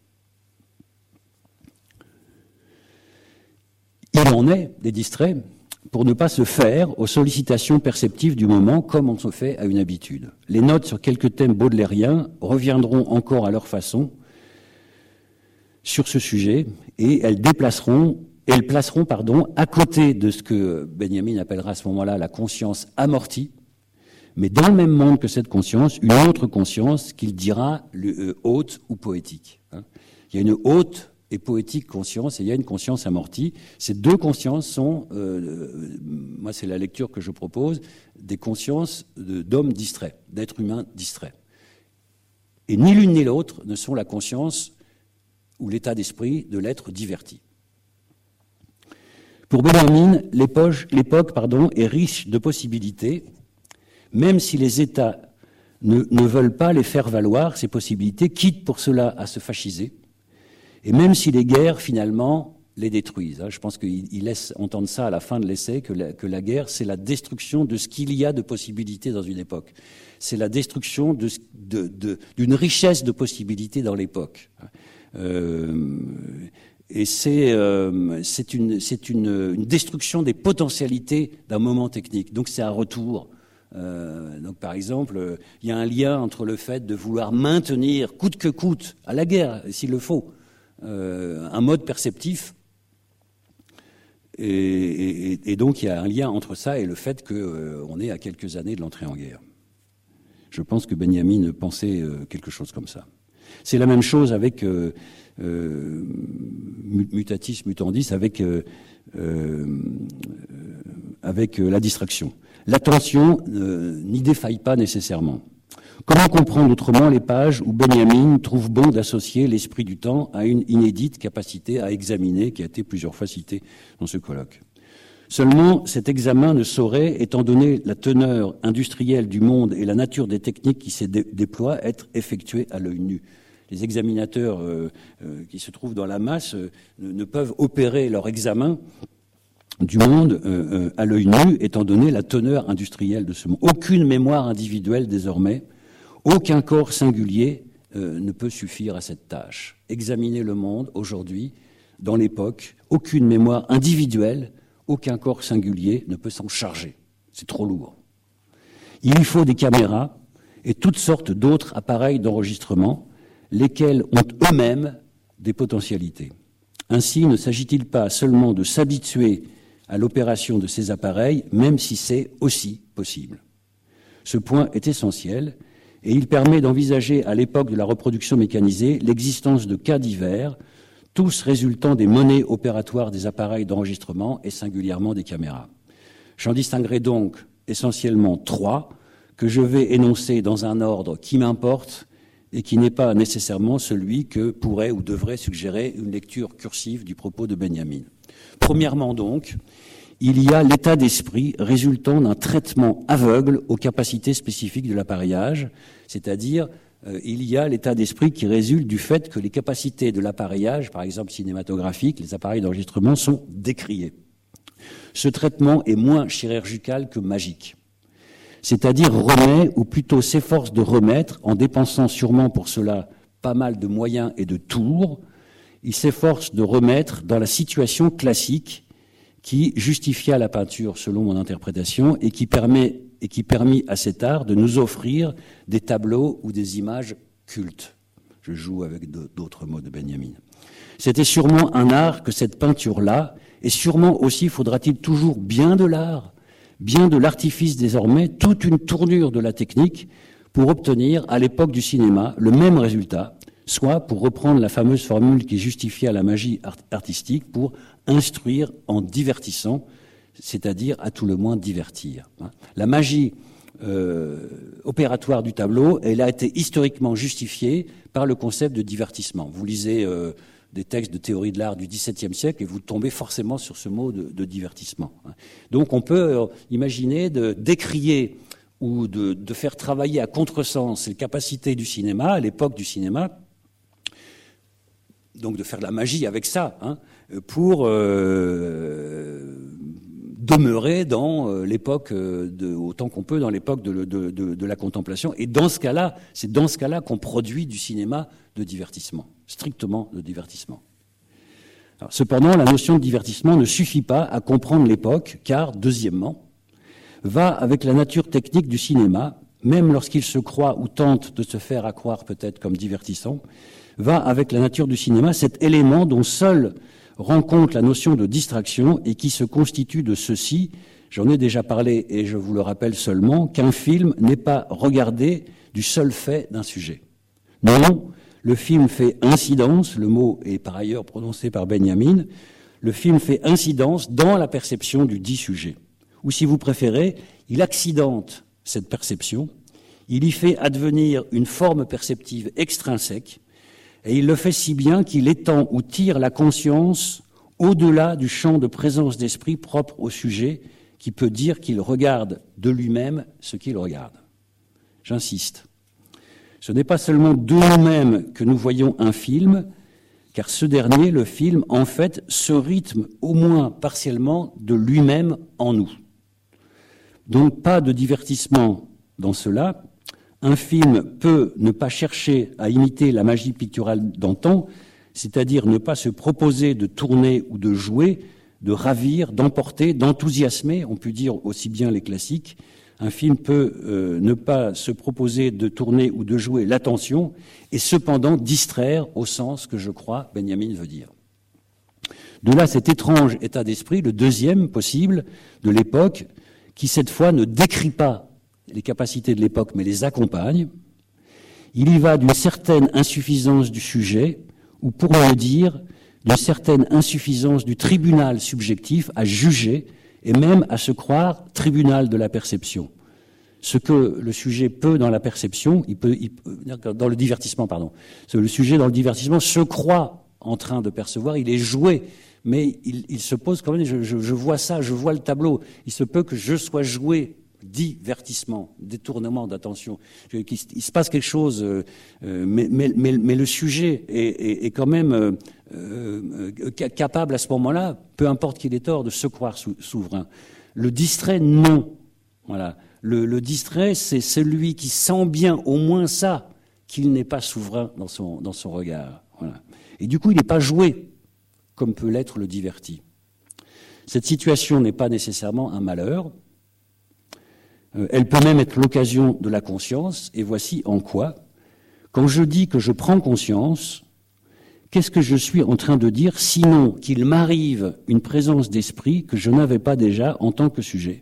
Il en est des distraits pour ne pas se faire aux sollicitations perceptives du moment comme on se fait à une habitude. Les notes sur quelques thèmes baudelairiens reviendront encore à leur façon sur ce sujet, et elles déplaceront Elles placeront, pardon, à côté de ce que Benjamin appellera à ce moment-là la conscience amortie, mais dans le même monde que cette conscience, une autre conscience qu'il dira euh, haute ou poétique. Hein. Il y a une haute et poétique conscience, et il y a une conscience amortie. Ces deux consciences sont, euh, moi c'est la lecture que je propose, des consciences de, d'hommes distraits, d'êtres humains distraits. Et ni l'une ni l'autre ne sont la conscience ou l'état d'esprit de l'être diverti. Pour Benjamin, l'époque, l'époque pardon, est riche de possibilités, même si les États ne, ne veulent pas les faire valoir, ces possibilités, quitte pour cela à se fasciser, et même si les guerres, finalement, les détruisent. Je pense qu'il laisse entendre ça à la fin de l'essai, que la, que la guerre, c'est la destruction de ce qu'il y a de possibilités dans une époque. C'est la destruction de, de, de, d'une richesse de possibilités dans l'époque. Euh, Et c'est, euh, c'est, une, c'est une, une destruction des potentialités d'un moment technique. Donc c'est un retour. Euh, donc par exemple, il y a un lien entre le fait de vouloir maintenir, coûte que coûte, à la guerre, s'il le faut, euh, un mode perceptif. Et, et, et donc il y a un lien entre ça et le fait qu'on euh, est à quelques années de l'entrée en guerre. Je pense que Benjamin pensait euh, quelque chose comme ça. C'est la même chose avec... Euh, Euh, mutatis mutandis avec, euh, euh, avec la distraction. L'attention euh, n'y défaille pas nécessairement. Comment comprendre autrement les pages où Benjamin trouve bon d'associer l'esprit du temps à une inédite capacité à examiner, qui a été plusieurs fois citée dans ce colloque? Seulement, cet examen ne saurait, étant donné la teneur industrielle du monde et la nature des techniques qui s'y dé- déploient, être effectué à l'œil nu. Les examinateurs euh, euh, qui se trouvent dans la masse euh, ne, ne peuvent opérer leur examen du monde euh, euh, à l'œil nu, étant donné la teneur industrielle de ce monde. Aucune mémoire individuelle désormais, aucun corps singulier euh, ne peut suffire à cette tâche. Examiner le monde aujourd'hui, dans l'époque, aucune mémoire individuelle, aucun corps singulier ne peut s'en charger. C'est trop lourd. Il lui faut des caméras et toutes sortes d'autres appareils d'enregistrement, lesquels ont eux-mêmes des potentialités. Ainsi, ne s'agit-il pas seulement de s'habituer à l'opération de ces appareils, même si c'est aussi possible. Ce point est essentiel et il permet d'envisager à l'époque de la reproduction mécanisée l'existence de cas divers, tous résultant des monnaies opératoires des appareils d'enregistrement et singulièrement des caméras. J'en distinguerai donc essentiellement trois que je vais énoncer dans un ordre qui m'importe et qui n'est pas nécessairement celui que pourrait ou devrait suggérer une lecture cursive du propos de Benjamin. Premièrement donc, il y a l'état d'esprit résultant d'un traitement aveugle aux capacités spécifiques de l'appareillage, c'est-à-dire euh, il y a l'état d'esprit qui résulte du fait que les capacités de l'appareillage, par exemple cinématographique, les appareils d'enregistrement, sont décriés. Ce traitement est moins chirurgical que magique, c'est-à-dire remet, ou plutôt s'efforce de remettre, en dépensant sûrement pour cela pas mal de moyens et de tours, il s'efforce de remettre dans la situation classique qui justifia la peinture, selon mon interprétation, et qui permet et qui permit à cet art de nous offrir des tableaux ou des images cultes. Je joue avec d'autres mots de Benjamin. C'était sûrement un art que cette peinture-là, et sûrement aussi faudra-t-il toujours bien de l'art, bien de l'artifice désormais, toute une tournure de la technique pour obtenir, à l'époque du cinéma, le même résultat, soit, pour reprendre la fameuse formule qui justifia la magie art- artistique, pour instruire en divertissant, c'est-à-dire à tout le moins divertir. La magie euh, opératoire du tableau, elle a été historiquement justifiée par le concept de divertissement. Vous lisez euh, des textes de théorie de l'art du XVIIe siècle et vous tombez forcément sur ce mot de, de divertissement. Donc on peut euh, imaginer de décrier ou de, de faire travailler à contresens les capacités du cinéma, à l'époque du cinéma, donc de faire de la magie avec ça, hein, pour euh, demeurer dans euh, l'époque, euh, de, autant qu'on peut, dans l'époque de, de, de, de la contemplation. Et dans ce cas-là, c'est dans ce cas-là qu'on produit du cinéma de divertissement, strictement de divertissement. Alors, cependant, la notion de divertissement ne suffit pas à comprendre l'époque, car, deuxièmement, va avec la nature technique du cinéma, même lorsqu'il se croit ou tente de se faire accroire peut-être comme divertissant, va avec la nature du cinéma cet élément dont seul rend compte la notion de distraction et qui se constitue de ceci, j'en ai déjà parlé et je vous le rappelle seulement, qu'un film n'est pas regardé du seul fait d'un sujet. Non, le film fait incidence, le mot est par ailleurs prononcé par Benjamin, le film fait incidence dans la perception du dit sujet. Ou si vous préférez, il accidente cette perception, il y fait advenir une forme perceptive extrinsèque, et il le fait si bien qu'il étend ou tire la conscience au-delà du champ de présence d'esprit propre au sujet, qui peut dire qu'il regarde de lui-même ce qu'il regarde. J'insiste. Ce n'est pas seulement de nous-mêmes que nous voyons un film, car ce dernier, le film, en fait, se rythme au moins partiellement de lui-même en nous. Donc pas de divertissement dans cela. Un film peut ne pas chercher à imiter la magie picturale d'antan, c'est-à-dire ne pas se proposer de tourner ou de jouer, de ravir, d'emporter, d'enthousiasmer, on peut dire aussi bien les classiques. Un film peut euh, ne pas se proposer de tourner ou de jouer l'attention et cependant distraire au sens que je crois Benjamin veut dire. De là cet étrange état d'esprit, le deuxième possible de l'époque, qui cette fois ne décrit pas les capacités de l'époque, mais les accompagne. Il y va d'une certaine insuffisance du sujet, ou pour le dire, d'une certaine insuffisance du tribunal subjectif à juger et même à se croire tribunal de la perception. Ce que le sujet peut dans la perception, il peut, il peut dans le divertissement, pardon, le sujet dans le divertissement se croit en train de percevoir, il est joué, mais il, il se pose quand même, je, je, je vois ça, je vois le tableau, il se peut que je sois joué, divertissement, détournement d'attention, qu'il il se passe quelque chose, euh, mais, mais, mais, mais le sujet est, est, est quand même euh, euh, capable à ce moment-là, peu importe qu'il ait tort, de se croire sou, souverain. Le distrait, non. Voilà. Le, le distrait, c'est celui qui sent bien au moins ça, qu'il n'est pas souverain dans son, dans son regard. Voilà. Et du coup, il n'est pas joué, comme peut l'être le diverti. Cette situation n'est pas nécessairement un malheur. Elle peut même être l'occasion de la conscience, et voici en quoi. Quand je dis que je prends conscience, qu'est-ce que je suis en train de dire, sinon qu'il m'arrive une présence d'esprit que je n'avais pas déjà en tant que sujet,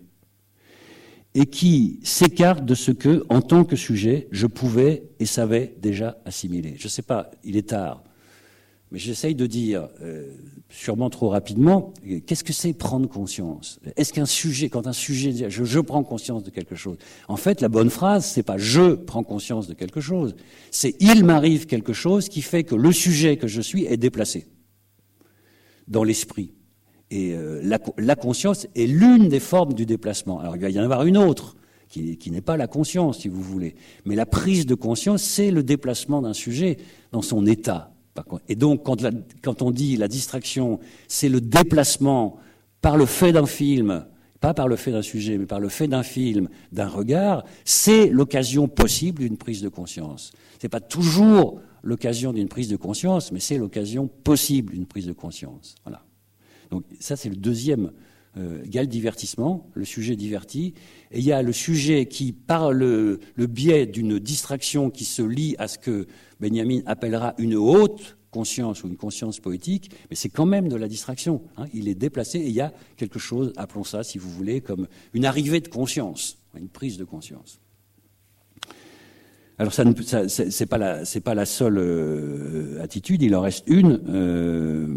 et qui s'écarte de ce que, en tant que sujet, je pouvais et savais déjà assimiler. Je ne sais pas, il est tard, mais j'essaye de dire, euh, sûrement trop rapidement, qu'est-ce que c'est prendre conscience? Est-ce qu'un sujet, quand un sujet dit je, je prends conscience de quelque chose, en fait, la bonne phrase, c'est pas je prends conscience de quelque chose, c'est il m'arrive quelque chose qui fait que le sujet que je suis est déplacé dans l'esprit. Et euh, la, la conscience est l'une des formes du déplacement. Alors il va y en avoir une autre, qui, qui n'est pas la conscience, si vous voulez. Mais la prise de conscience, c'est le déplacement d'un sujet dans son état. Et donc, quand, la, quand on dit la distraction, c'est le déplacement par le fait d'un film, pas par le fait d'un sujet, mais par le fait d'un film, d'un regard, c'est l'occasion possible d'une prise de conscience. C'est pas toujours l'occasion d'une prise de conscience, mais c'est l'occasion possible d'une prise de conscience. Voilà. Donc ça, c'est le deuxième. Euh, il y a le divertissement, le sujet diverti, et il y a le sujet qui, par le, le biais d'une distraction qui se lie à ce que Benjamin appellera une haute conscience ou une conscience poétique, mais c'est quand même de la distraction. Hein, il est déplacé et il y a quelque chose, appelons ça, si vous voulez, comme une arrivée de conscience, une prise de conscience. Alors ça, ne, ça c'est, c'est pas la, c'est pas la seule euh, attitude, il en reste une. Euh,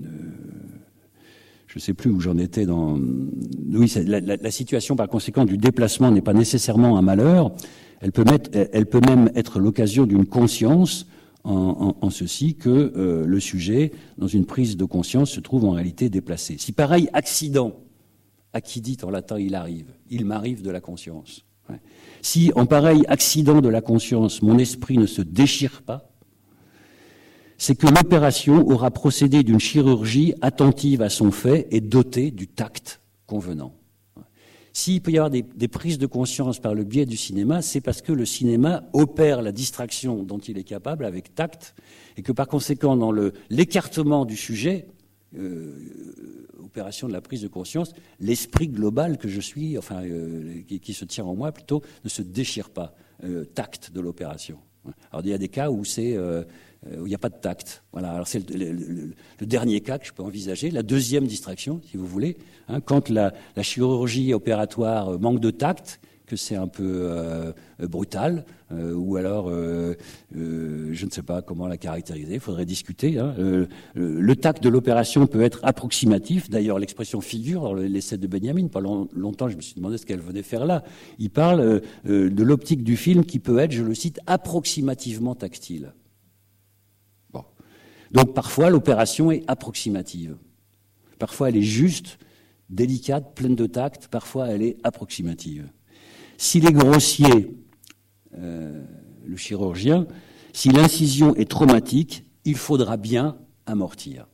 Je ne sais plus où j'en étais dans... Oui, la, la, la situation, par conséquent, du déplacement n'est pas nécessairement un malheur. Elle peut, mettre, elle peut même être l'occasion d'une conscience en, en, en ceci que euh, le sujet, dans une prise de conscience, se trouve en réalité déplacé. Si pareil accident, accidit en latin, il arrive, il m'arrive de la conscience. Ouais. Si en pareil accident de la conscience, mon esprit ne se déchire pas, c'est que l'opération aura procédé d'une chirurgie attentive à son fait et dotée du tact convenant. S'il peut y avoir des, des prises de conscience par le biais du cinéma, c'est parce que le cinéma opère la distraction dont il est capable avec tact, et que par conséquent, dans le, l'écartement du sujet, euh, opération de la prise de conscience, l'esprit global que je suis, enfin, euh, qui, qui se tient en moi plutôt, ne se déchire pas, euh, tact de l'opération. Alors il y a des cas où c'est euh, où il n'y a pas de tact. Voilà. Alors c'est le, le, le, le dernier cas que je peux envisager, la deuxième distraction, si vous voulez, hein, quand la, la chirurgie opératoire manque de tact, que c'est un peu euh, brutal, euh, ou alors euh, euh, je ne sais pas comment la caractériser, il faudrait discuter. Hein. Euh, le tact de l'opération peut être approximatif, d'ailleurs l'expression figure dans l'essai de Benjamin, pas long, longtemps je me suis demandé ce qu'elle venait faire là. Il parle euh, de l'optique du film qui peut être, je le cite, approximativement tactile. Bon. Donc parfois l'opération est approximative, parfois elle est juste, délicate, pleine de tact, parfois elle est approximative. S'il est grossier, euh, le chirurgien, si l'incision est traumatique, il faudra bien amortir.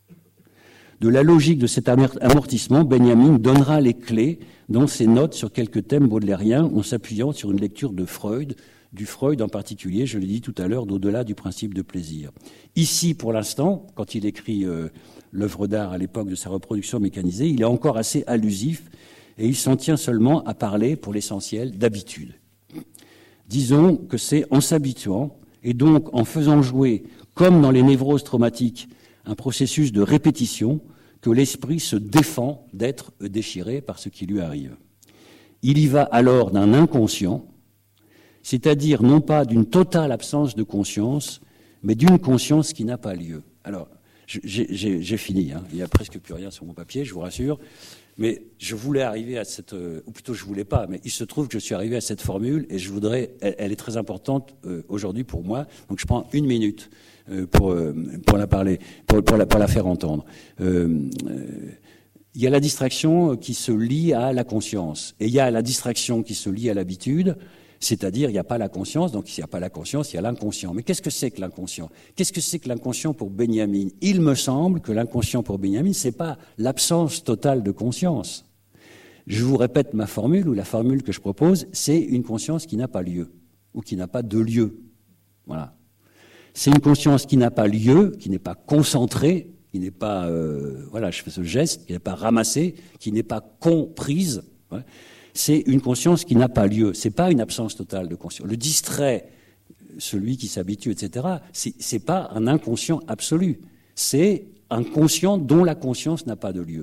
De la logique de cet amortissement, Benjamin donnera les clés dans ses notes sur quelques thèmes baudelairiens en s'appuyant sur une lecture de Freud, du Freud en particulier, je l'ai dit tout à l'heure, d'au-delà du principe de plaisir. Ici, pour l'instant, quand il écrit euh, l'œuvre d'art à l'époque de sa reproduction mécanisée, il est encore assez allusif et il s'en tient seulement à parler, pour l'essentiel, d'habitude. Disons que c'est en s'habituant, et donc en faisant jouer, comme dans les névroses traumatiques, un processus de répétition, que l'esprit se défend d'être déchiré par ce qui lui arrive. Il y va alors d'un inconscient, c'est-à-dire non pas d'une totale absence de conscience, mais d'une conscience qui n'a pas lieu. Alors, j'ai, j'ai, j'ai fini, hein. Il n'y a presque plus rien sur mon papier, je vous rassure. Mais je voulais arriver à cette, euh, ou plutôt je voulais pas, mais il se trouve que je suis arrivé à cette formule et je voudrais, elle, elle est très importante euh, aujourd'hui pour moi. Donc je prends une minute euh, pour euh, pour la parler, pour pour la pour la faire entendre. Euh, euh, il y a la distraction qui se lie à la conscience et il y a la distraction qui se lie à l'habitude. C'est-à-dire, il n'y a pas la conscience, donc s'il n'y a pas la conscience, il y a l'inconscient. Mais qu'est-ce que c'est que l'inconscient? Qu'est-ce que c'est que l'inconscient pour Benjamin? Il me semble que l'inconscient pour Benjamin, c'est pas l'absence totale de conscience. Je vous répète ma formule, ou la formule que je propose, c'est une conscience qui n'a pas lieu, ou qui n'a pas de lieu. Voilà. C'est une conscience qui n'a pas lieu, qui n'est pas concentrée, qui n'est pas, euh, voilà, je fais ce geste, qui n'est pas ramassée, qui n'est pas comprise. Ouais. C'est une conscience qui n'a pas lieu. C'est pas une absence totale de conscience. Le distrait, celui qui s'habitue, et cetera, c'est, c'est pas un inconscient absolu. C'est un conscient dont la conscience n'a pas de lieu.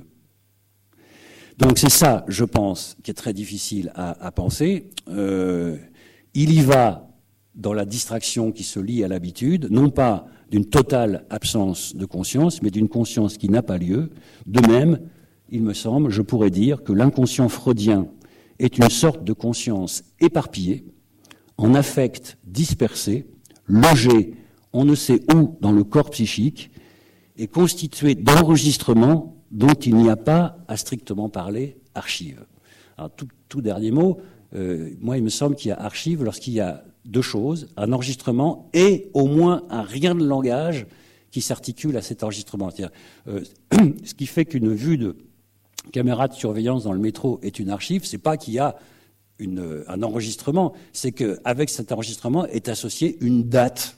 Donc c'est ça, je pense, qui est très difficile à, à penser. Euh, il y va dans la distraction qui se lie à l'habitude, non pas d'une totale absence de conscience, mais d'une conscience qui n'a pas lieu. De même, il me semble, je pourrais dire que l'inconscient freudien est une sorte de conscience éparpillée, en affects dispersés, logée on ne sait où dans le corps psychique, et constituée d'enregistrements dont il n'y a pas, à strictement parler, archive. Alors, tout, tout dernier mot, euh, moi il me semble qu'il y a archive lorsqu'il y a deux choses, un enregistrement et au moins un rien de langage qui s'articule à cet enregistrement. C'est-à-dire, euh, ce qui fait qu'une vue de caméra de surveillance dans le métro est une archive, c'est pas qu'il y a une, un enregistrement, c'est qu'avec cet enregistrement est associée une date.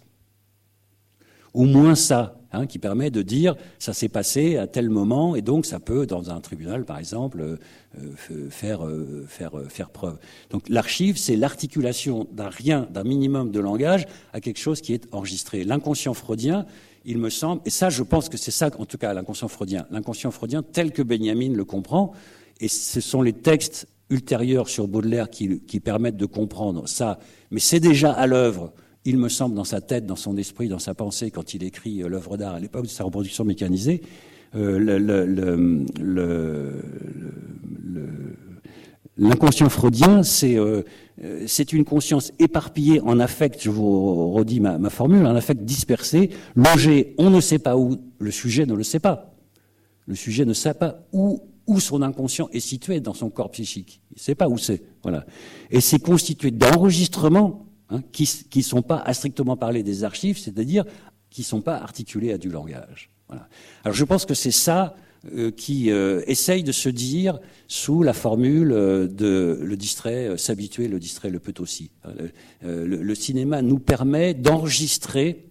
Au moins ça, hein, qui permet de dire ça s'est passé à tel moment, et donc ça peut, dans un tribunal par exemple, euh, faire, euh, faire, euh, faire preuve. Donc l'archive, c'est l'articulation d'un rien, d'un minimum de langage à quelque chose qui est enregistré. L'inconscient freudien, il me semble, et ça je pense que c'est ça, en tout cas l'inconscient freudien, l'inconscient freudien tel que Benjamin le comprend, et ce sont les textes ultérieurs sur Baudelaire qui, qui permettent de comprendre ça, mais c'est déjà à l'œuvre, il me semble, dans sa tête, dans son esprit, dans sa pensée, quand il écrit euh, l'œuvre d'art à l'époque de sa reproduction mécanisée, euh, le, le, le, le, le, l'inconscient freudien, c'est euh, c'est une conscience éparpillée en affect, je vous redis ma, ma formule, en affect dispersé, logé on ne sait pas où, le sujet ne le sait pas. Le sujet ne sait pas où, où son inconscient est situé dans son corps psychique. Il ne sait pas où c'est. Voilà. Et c'est constitué d'enregistrements hein, qui ne sont pas à strictement parler des archives, c'est-à-dire qui ne sont pas articulés à du langage. Voilà. Alors je pense que c'est ça euh, qui euh, essaye de se dire sous la formule euh, de le distrait euh, s'habituer, le distrait le peut aussi. Euh, le, le cinéma nous permet d'enregistrer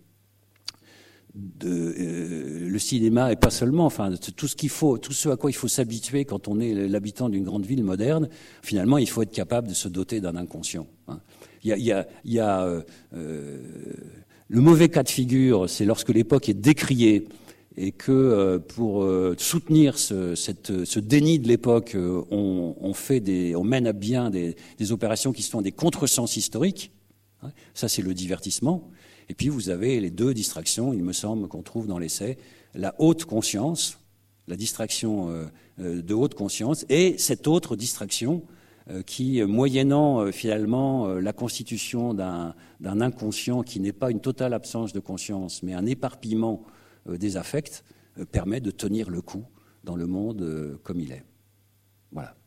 de, euh, le cinéma et pas seulement, enfin tout ce qu'il faut, tout ce à quoi il faut s'habituer quand on est l'habitant d'une grande ville moderne. Finalement, il faut être capable de se doter d'un inconscient. Hein. Il y a, il y a, il y a euh, euh, le mauvais cas de figure, c'est lorsque l'époque est décriée et que euh, pour euh, soutenir ce, cette, ce déni de l'époque, euh, on, on fait des, on mène à bien des, des opérations qui sont des contresens historiques. Hein. Ça, c'est le divertissement. Et puis vous avez les deux distractions, il me semble, qu'on trouve dans l'essai, la haute conscience, la distraction euh, de haute conscience, et cette autre distraction euh, qui, moyennant euh, finalement euh, la constitution d'un, d'un inconscient qui n'est pas une totale absence de conscience, mais un éparpillement euh, des affects, euh, permet de tenir le coup dans le monde euh, comme il est. Voilà.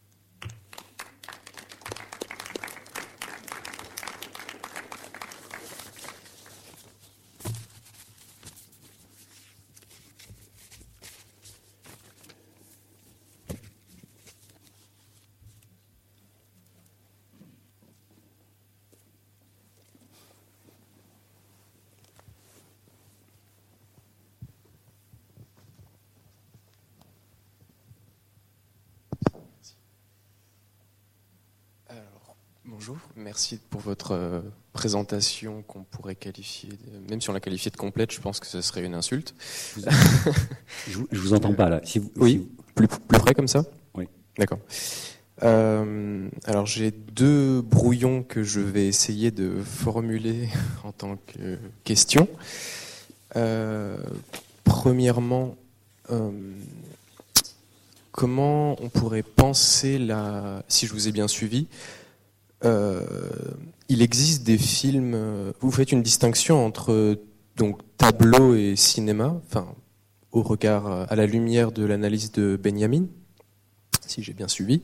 Bonjour, merci pour votre euh, présentation qu'on pourrait qualifier, de, même si on la qualifiait de complète, je pense que ce serait une insulte. Je vous, je vous entends pas là. Si vous, oui, si vous... plus, plus près comme ça ? Oui. D'accord. Euh, alors j'ai deux brouillons que je vais essayer de formuler en tant que question. Euh, premièrement, euh, comment on pourrait penser la, si je vous ai bien suivi, euh, il existe des films. Vous faites une distinction entre donc tableau et cinéma, enfin au regard, à la lumière de l'analyse de Benjamin, si j'ai bien suivi.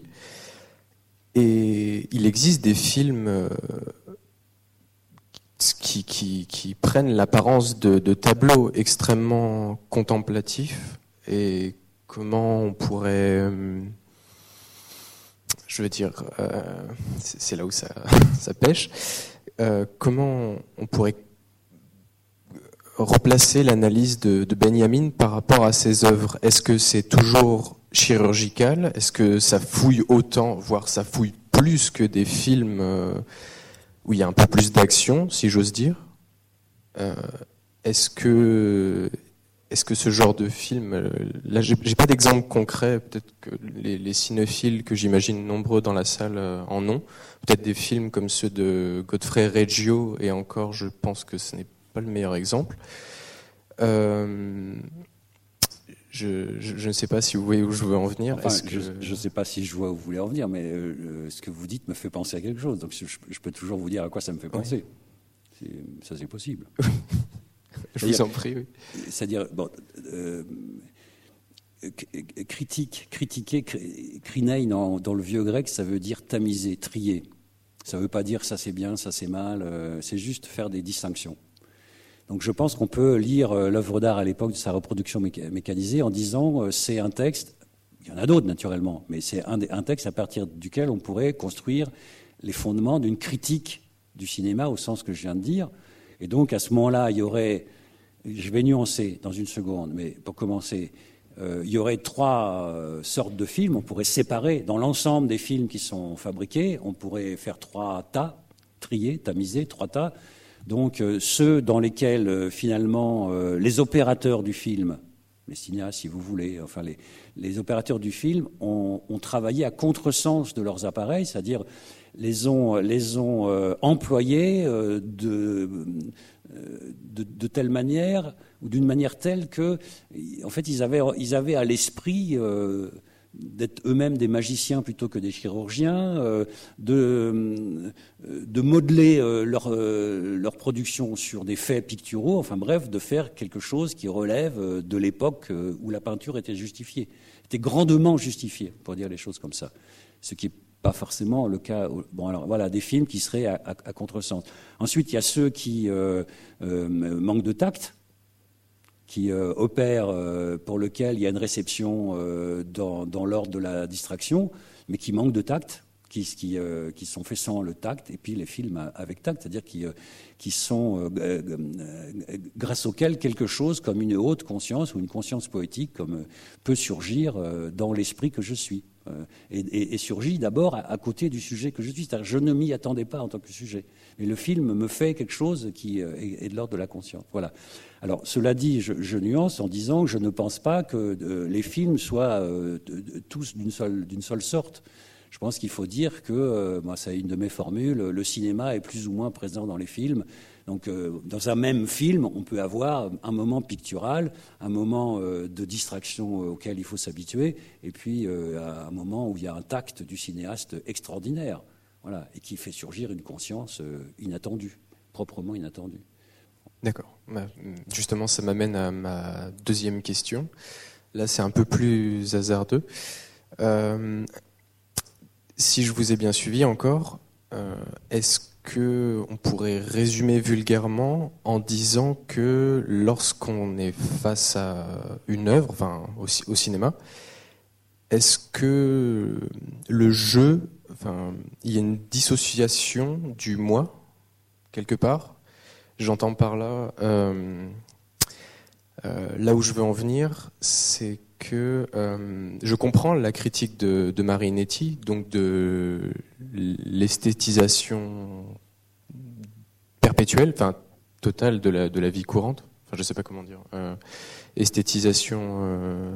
Et il existe des films euh, qui, qui, qui prennent l'apparence de, de tableaux extrêmement contemplatifs. Et comment on pourrait, euh, je veux dire, euh, c'est, c'est là où ça, ça pêche, euh, comment on pourrait replacer l'analyse de, de Benjamin par rapport à ses œuvres? Est-ce que c'est toujours chirurgical? Est-ce que ça fouille autant, voire ça fouille plus que des films euh, où il y a un peu plus d'action, si j'ose dire? euh, Est-ce que est-ce que ce genre de film, euh, là j'ai, j'ai pas d'exemple concret, peut-être que les, les cinéphiles que j'imagine nombreux dans la salle euh, en ont, peut-être des films comme ceux de Godfrey Reggio, et encore je pense que ce n'est pas le meilleur exemple. Euh, je, je, je ne sais pas si vous voyez où je veux en venir. Enfin, Est-ce je que... ne sais pas si je vois où vous voulez en venir, mais euh, ce que vous dites me fait penser à quelque chose. Donc je, je peux toujours vous dire à quoi ça me fait penser. Oui. C'est, ça, c'est possible. Je vous en prie. Oui. C'est-à-dire, bon, euh, critique, critiquer, krinein dans, dans le vieux grec, ça veut dire tamiser, trier. Ça ne veut pas dire ça c'est bien, ça c'est mal. Euh, c'est juste faire des distinctions. Donc je pense qu'on peut lire euh, l'œuvre d'art à l'époque de sa reproduction méca- mécanisée en disant euh, c'est un texte. Il y en a d'autres naturellement, mais c'est un, un texte à partir duquel on pourrait construire les fondements d'une critique du cinéma au sens que je viens de dire. Et donc, à ce moment-là, il y aurait, je vais nuancer dans une seconde, mais pour commencer, euh, il y aurait trois euh, sortes de films. On pourrait séparer dans l'ensemble des films qui sont fabriqués, on pourrait faire trois tas, trier, tamiser, trois tas. Donc, euh, ceux dans lesquels, euh, finalement, euh, les opérateurs du film, les cinéastes, si vous voulez, enfin, les, les opérateurs du film ont, ont travaillé à contresens de leurs appareils, c'est-à-dire les ont, les ont euh, employés euh, de, euh, de, de telle manière, ou d'une manière telle que, en fait, ils avaient, ils avaient à l'esprit euh, d'être eux-mêmes des magiciens plutôt que des chirurgiens, euh, de, de modeler euh, leur, euh, leur production sur des faits picturaux, enfin bref, de faire quelque chose qui relève de l'époque où la peinture était justifiée, était grandement justifiée, pour dire les choses comme ça. Ce qui est pas forcément le cas. Bon, alors voilà, des films qui seraient à, à, à contresens. Ensuite, il y a ceux qui euh, euh, manquent de tact, qui euh, opèrent, euh, pour lequel il y a une réception euh, dans, dans l'ordre de la distraction, mais qui manquent de tact, qui, qui, euh, qui sont faits sans le tact, et puis les films avec tact, c'est-à-dire qui, euh, qui sont, euh, euh, grâce auxquels quelque chose comme une haute conscience ou une conscience poétique comme, euh, peut surgir euh, dans l'esprit que je suis. Euh, et, et, et surgit d'abord à, à côté du sujet que je suis. C'est-à-dire, je ne m'y attendais pas en tant que sujet. Mais le film me fait quelque chose qui euh, est, est de l'ordre de la conscience. Voilà. Alors, cela dit, je, je nuance en disant que je ne pense pas que euh, les films soient euh, de, de, tous d'une seule, d'une seule sorte. Je pense qu'il faut dire que, euh, moi, c'est une de mes formules, le cinéma est plus ou moins présent dans les films. Donc, euh, dans un même film, on peut avoir un moment pictural, un moment euh, de distraction euh, auquel il faut s'habituer, et puis euh, un moment où il y a un tact du cinéaste extraordinaire, voilà, et qui fait surgir une conscience euh, inattendue, proprement inattendue. D'accord. Justement, ça m'amène à ma deuxième question. Là, c'est un peu plus hasardeux. Euh, si je vous ai bien suivi encore, euh, est-ce que on pourrait résumer vulgairement en disant que lorsqu'on est face à une œuvre, enfin au, au cinéma, est-ce que le jeu, enfin, il y a une dissociation du moi quelque part? J'entends par là, euh, euh, là où je veux en venir, c'est que euh, je comprends la critique de, de Marinetti, donc de l'esthétisation perpétuelle, enfin totale de la, de la vie courante, enfin je sais pas comment dire, euh, esthétisation euh,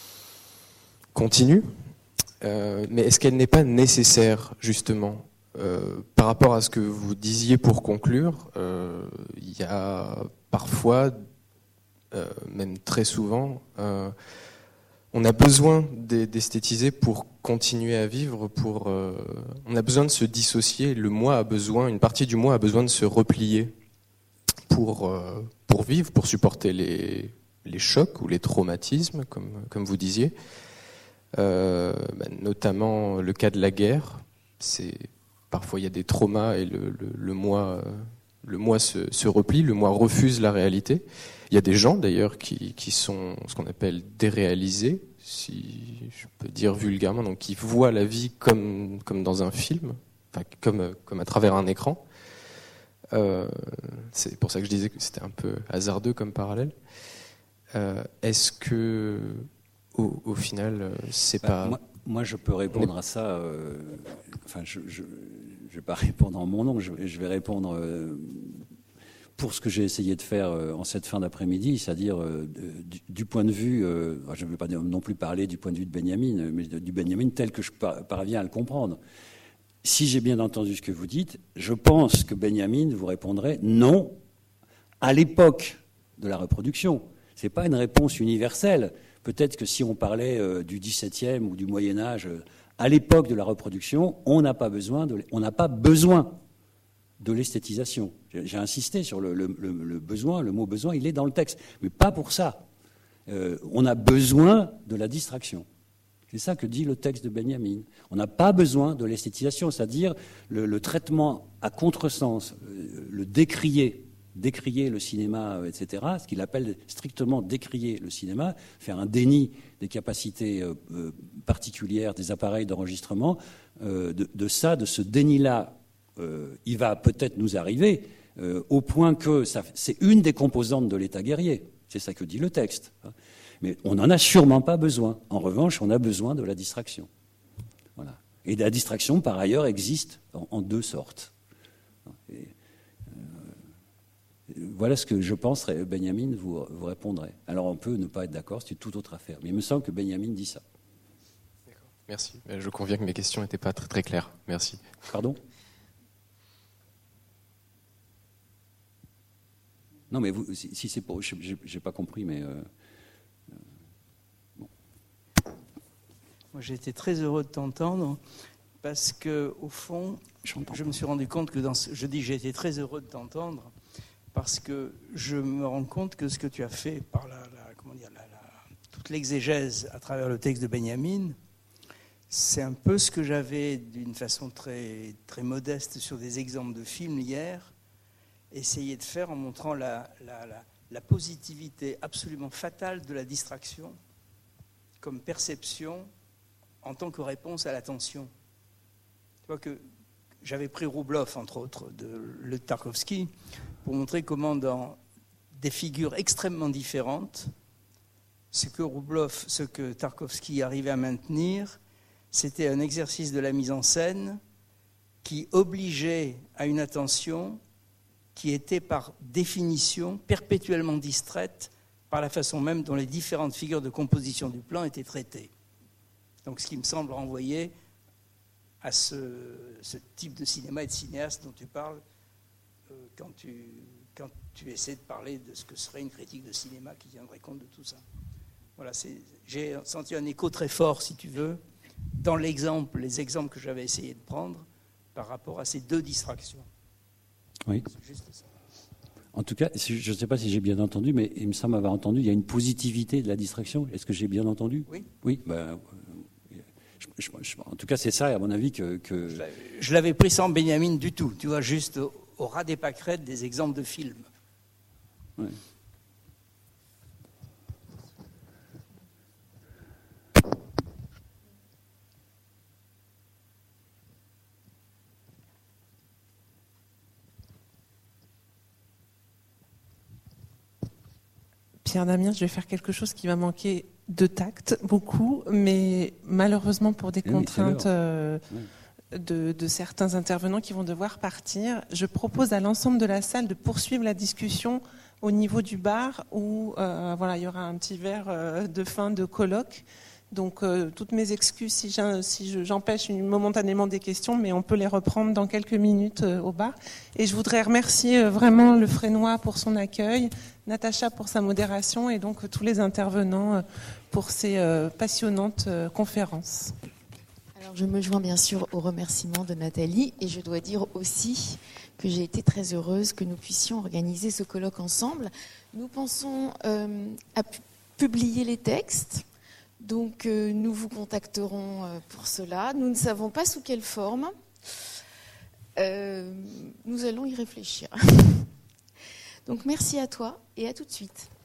continue, euh, mais est-ce qu'elle n'est pas nécessaire justement? Euh, par rapport à ce que vous disiez pour conclure, euh, il y a parfois, euh, même très souvent, euh, on a besoin d'esthétiser pour continuer à vivre, pour, euh, on a besoin de se dissocier, le moi a besoin, une partie du moi a besoin de se replier pour, euh, pour vivre, pour supporter les, les chocs ou les traumatismes, comme, comme vous disiez. Euh, bah, notamment le cas de la guerre, c'est, parfois il y a des traumas et le, le, le moi, le moi se, se replie, le moi refuse la réalité. Il y a des gens d'ailleurs qui, qui sont ce qu'on appelle déréalisés, si je peux dire vulgairement, donc qui voient la vie comme, comme dans un film, enfin, comme, comme à travers un écran. Euh, c'est pour ça que je disais que c'était un peu hasardeux comme parallèle. Euh, est-ce que, au, au final, c'est bah, pas... Moi, moi, je peux répondre à ça. Euh, enfin, je ne vais pas répondre en mon nom, je, je vais répondre... Euh, pour ce que j'ai essayé de faire en cette fin d'après-midi, c'est-à-dire euh, du, du point de vue, euh, je ne veux pas non plus parler du point de vue de Benjamin, mais du Benjamin tel que je parviens à le comprendre. Si j'ai bien entendu ce que vous dites, je pense que Benjamin vous répondrait non à l'époque de la reproduction. Ce n'est pas une réponse universelle. Peut-être que si on parlait euh, du dix-septième ou du Moyen-Âge, euh, à l'époque de la reproduction, on n'a pas besoin de, on n'a pas besoin de l'esthétisation. J'ai insisté sur le, le, le besoin, le mot besoin, il est dans le texte, mais pas pour ça. Euh, on a besoin de la distraction. C'est ça que dit le texte de Benjamin. On n'a pas besoin de l'esthétisation, c'est-à-dire le, le traitement à contresens, le décrier, décrier le cinéma, et cetera, ce qu'il appelle strictement décrier le cinéma, faire un déni des capacités euh, particulières des appareils d'enregistrement, euh, de, de ça, de ce déni-là, Euh, il va peut-être nous arriver euh, au point que ça, c'est une des composantes de l'état guerrier. C'est ça que dit le texte. Mais on n'en a sûrement pas besoin. En revanche, on a besoin de la distraction. Voilà. Et la distraction, par ailleurs, existe en, en deux sortes. Et, euh, voilà ce que je pense Benjamin vous, vous répondrait. Alors on peut ne pas être d'accord, c'est une toute autre affaire. Mais il me semble que Benjamin dit ça. D'accord. Merci. Je conviens que mes questions n'étaient pas très, très claires. Merci. Pardon ? Non, mais vous, si, si c'est pour... Je n'ai pas compris, mais... Euh, euh, bon. Moi, j'ai été très heureux de t'entendre parce que, au fond, je me suis rendu compte que dans ce, je dis j'ai été très heureux de t'entendre parce que je me rends compte que ce que tu as fait par la, la comment dire, la, la, toute l'exégèse à travers le texte de Benjamin, c'est un peu ce que j'avais d'une façon très, très modeste sur des exemples de films hier, essayer de faire en montrant la, la, la, la positivité absolument fatale de la distraction comme perception en tant que réponse à l'attention. Tu vois que j'avais pris Roubloff, entre autres, de le Tarkovsky, pour montrer comment dans des figures extrêmement différentes, ce que Roubloff, ce que Tarkovsky arrivait à maintenir, c'était un exercice de la mise en scène qui obligeait à une attention qui était par définition perpétuellement distraite par la façon même dont les différentes figures de composition du plan étaient traitées. Donc ce qui me semble renvoyer à ce, ce type de cinéma et de cinéaste dont tu parles euh, quand, tu, quand tu essaies de parler de ce que serait une critique de cinéma qui tiendrait compte de tout ça. Voilà, j'ai senti un écho très fort, si tu veux, dans l'exemple, les exemples que j'avais essayé de prendre par rapport à ces deux distractions. Oui. Juste ça. En tout cas, je ne sais pas si j'ai bien entendu, mais il me semble avoir entendu, il y a une positivité de la distraction. Est-ce que j'ai bien entendu ? Oui. Oui. Ben, je, je, je, en tout cas, c'est ça, à mon avis, que... que... Je l'avais pris sans Benjamin du tout, tu vois, juste au, au ras des pâquerettes des exemples de films. Oui. Pierre Damien, je vais faire quelque chose qui va manquer de tact, beaucoup, mais malheureusement pour des oui, contraintes euh, oui. de, de certains intervenants qui vont devoir partir, je propose à l'ensemble de la salle de poursuivre la discussion au niveau du bar où euh, voilà, il y aura un petit verre euh, de fin de colloque Donc, euh, toutes mes excuses si, si j'empêche momentanément des questions, mais on peut les reprendre dans quelques minutes euh, au bar. Et je voudrais remercier euh, vraiment le Frénois pour son accueil, Natacha pour sa modération et donc euh, tous les intervenants euh, pour ces euh, passionnantes euh, conférences. Alors, je me joins bien sûr aux remerciements de Nathalie et je dois dire aussi que j'ai été très heureuse que nous puissions organiser ce colloque ensemble. Nous pensons euh, à pu- publier les textes. Donc, euh, nous vous contacterons euh, pour cela. Nous ne savons pas sous quelle forme. Euh, nous allons y réfléchir. Donc, merci à toi et à tout de suite.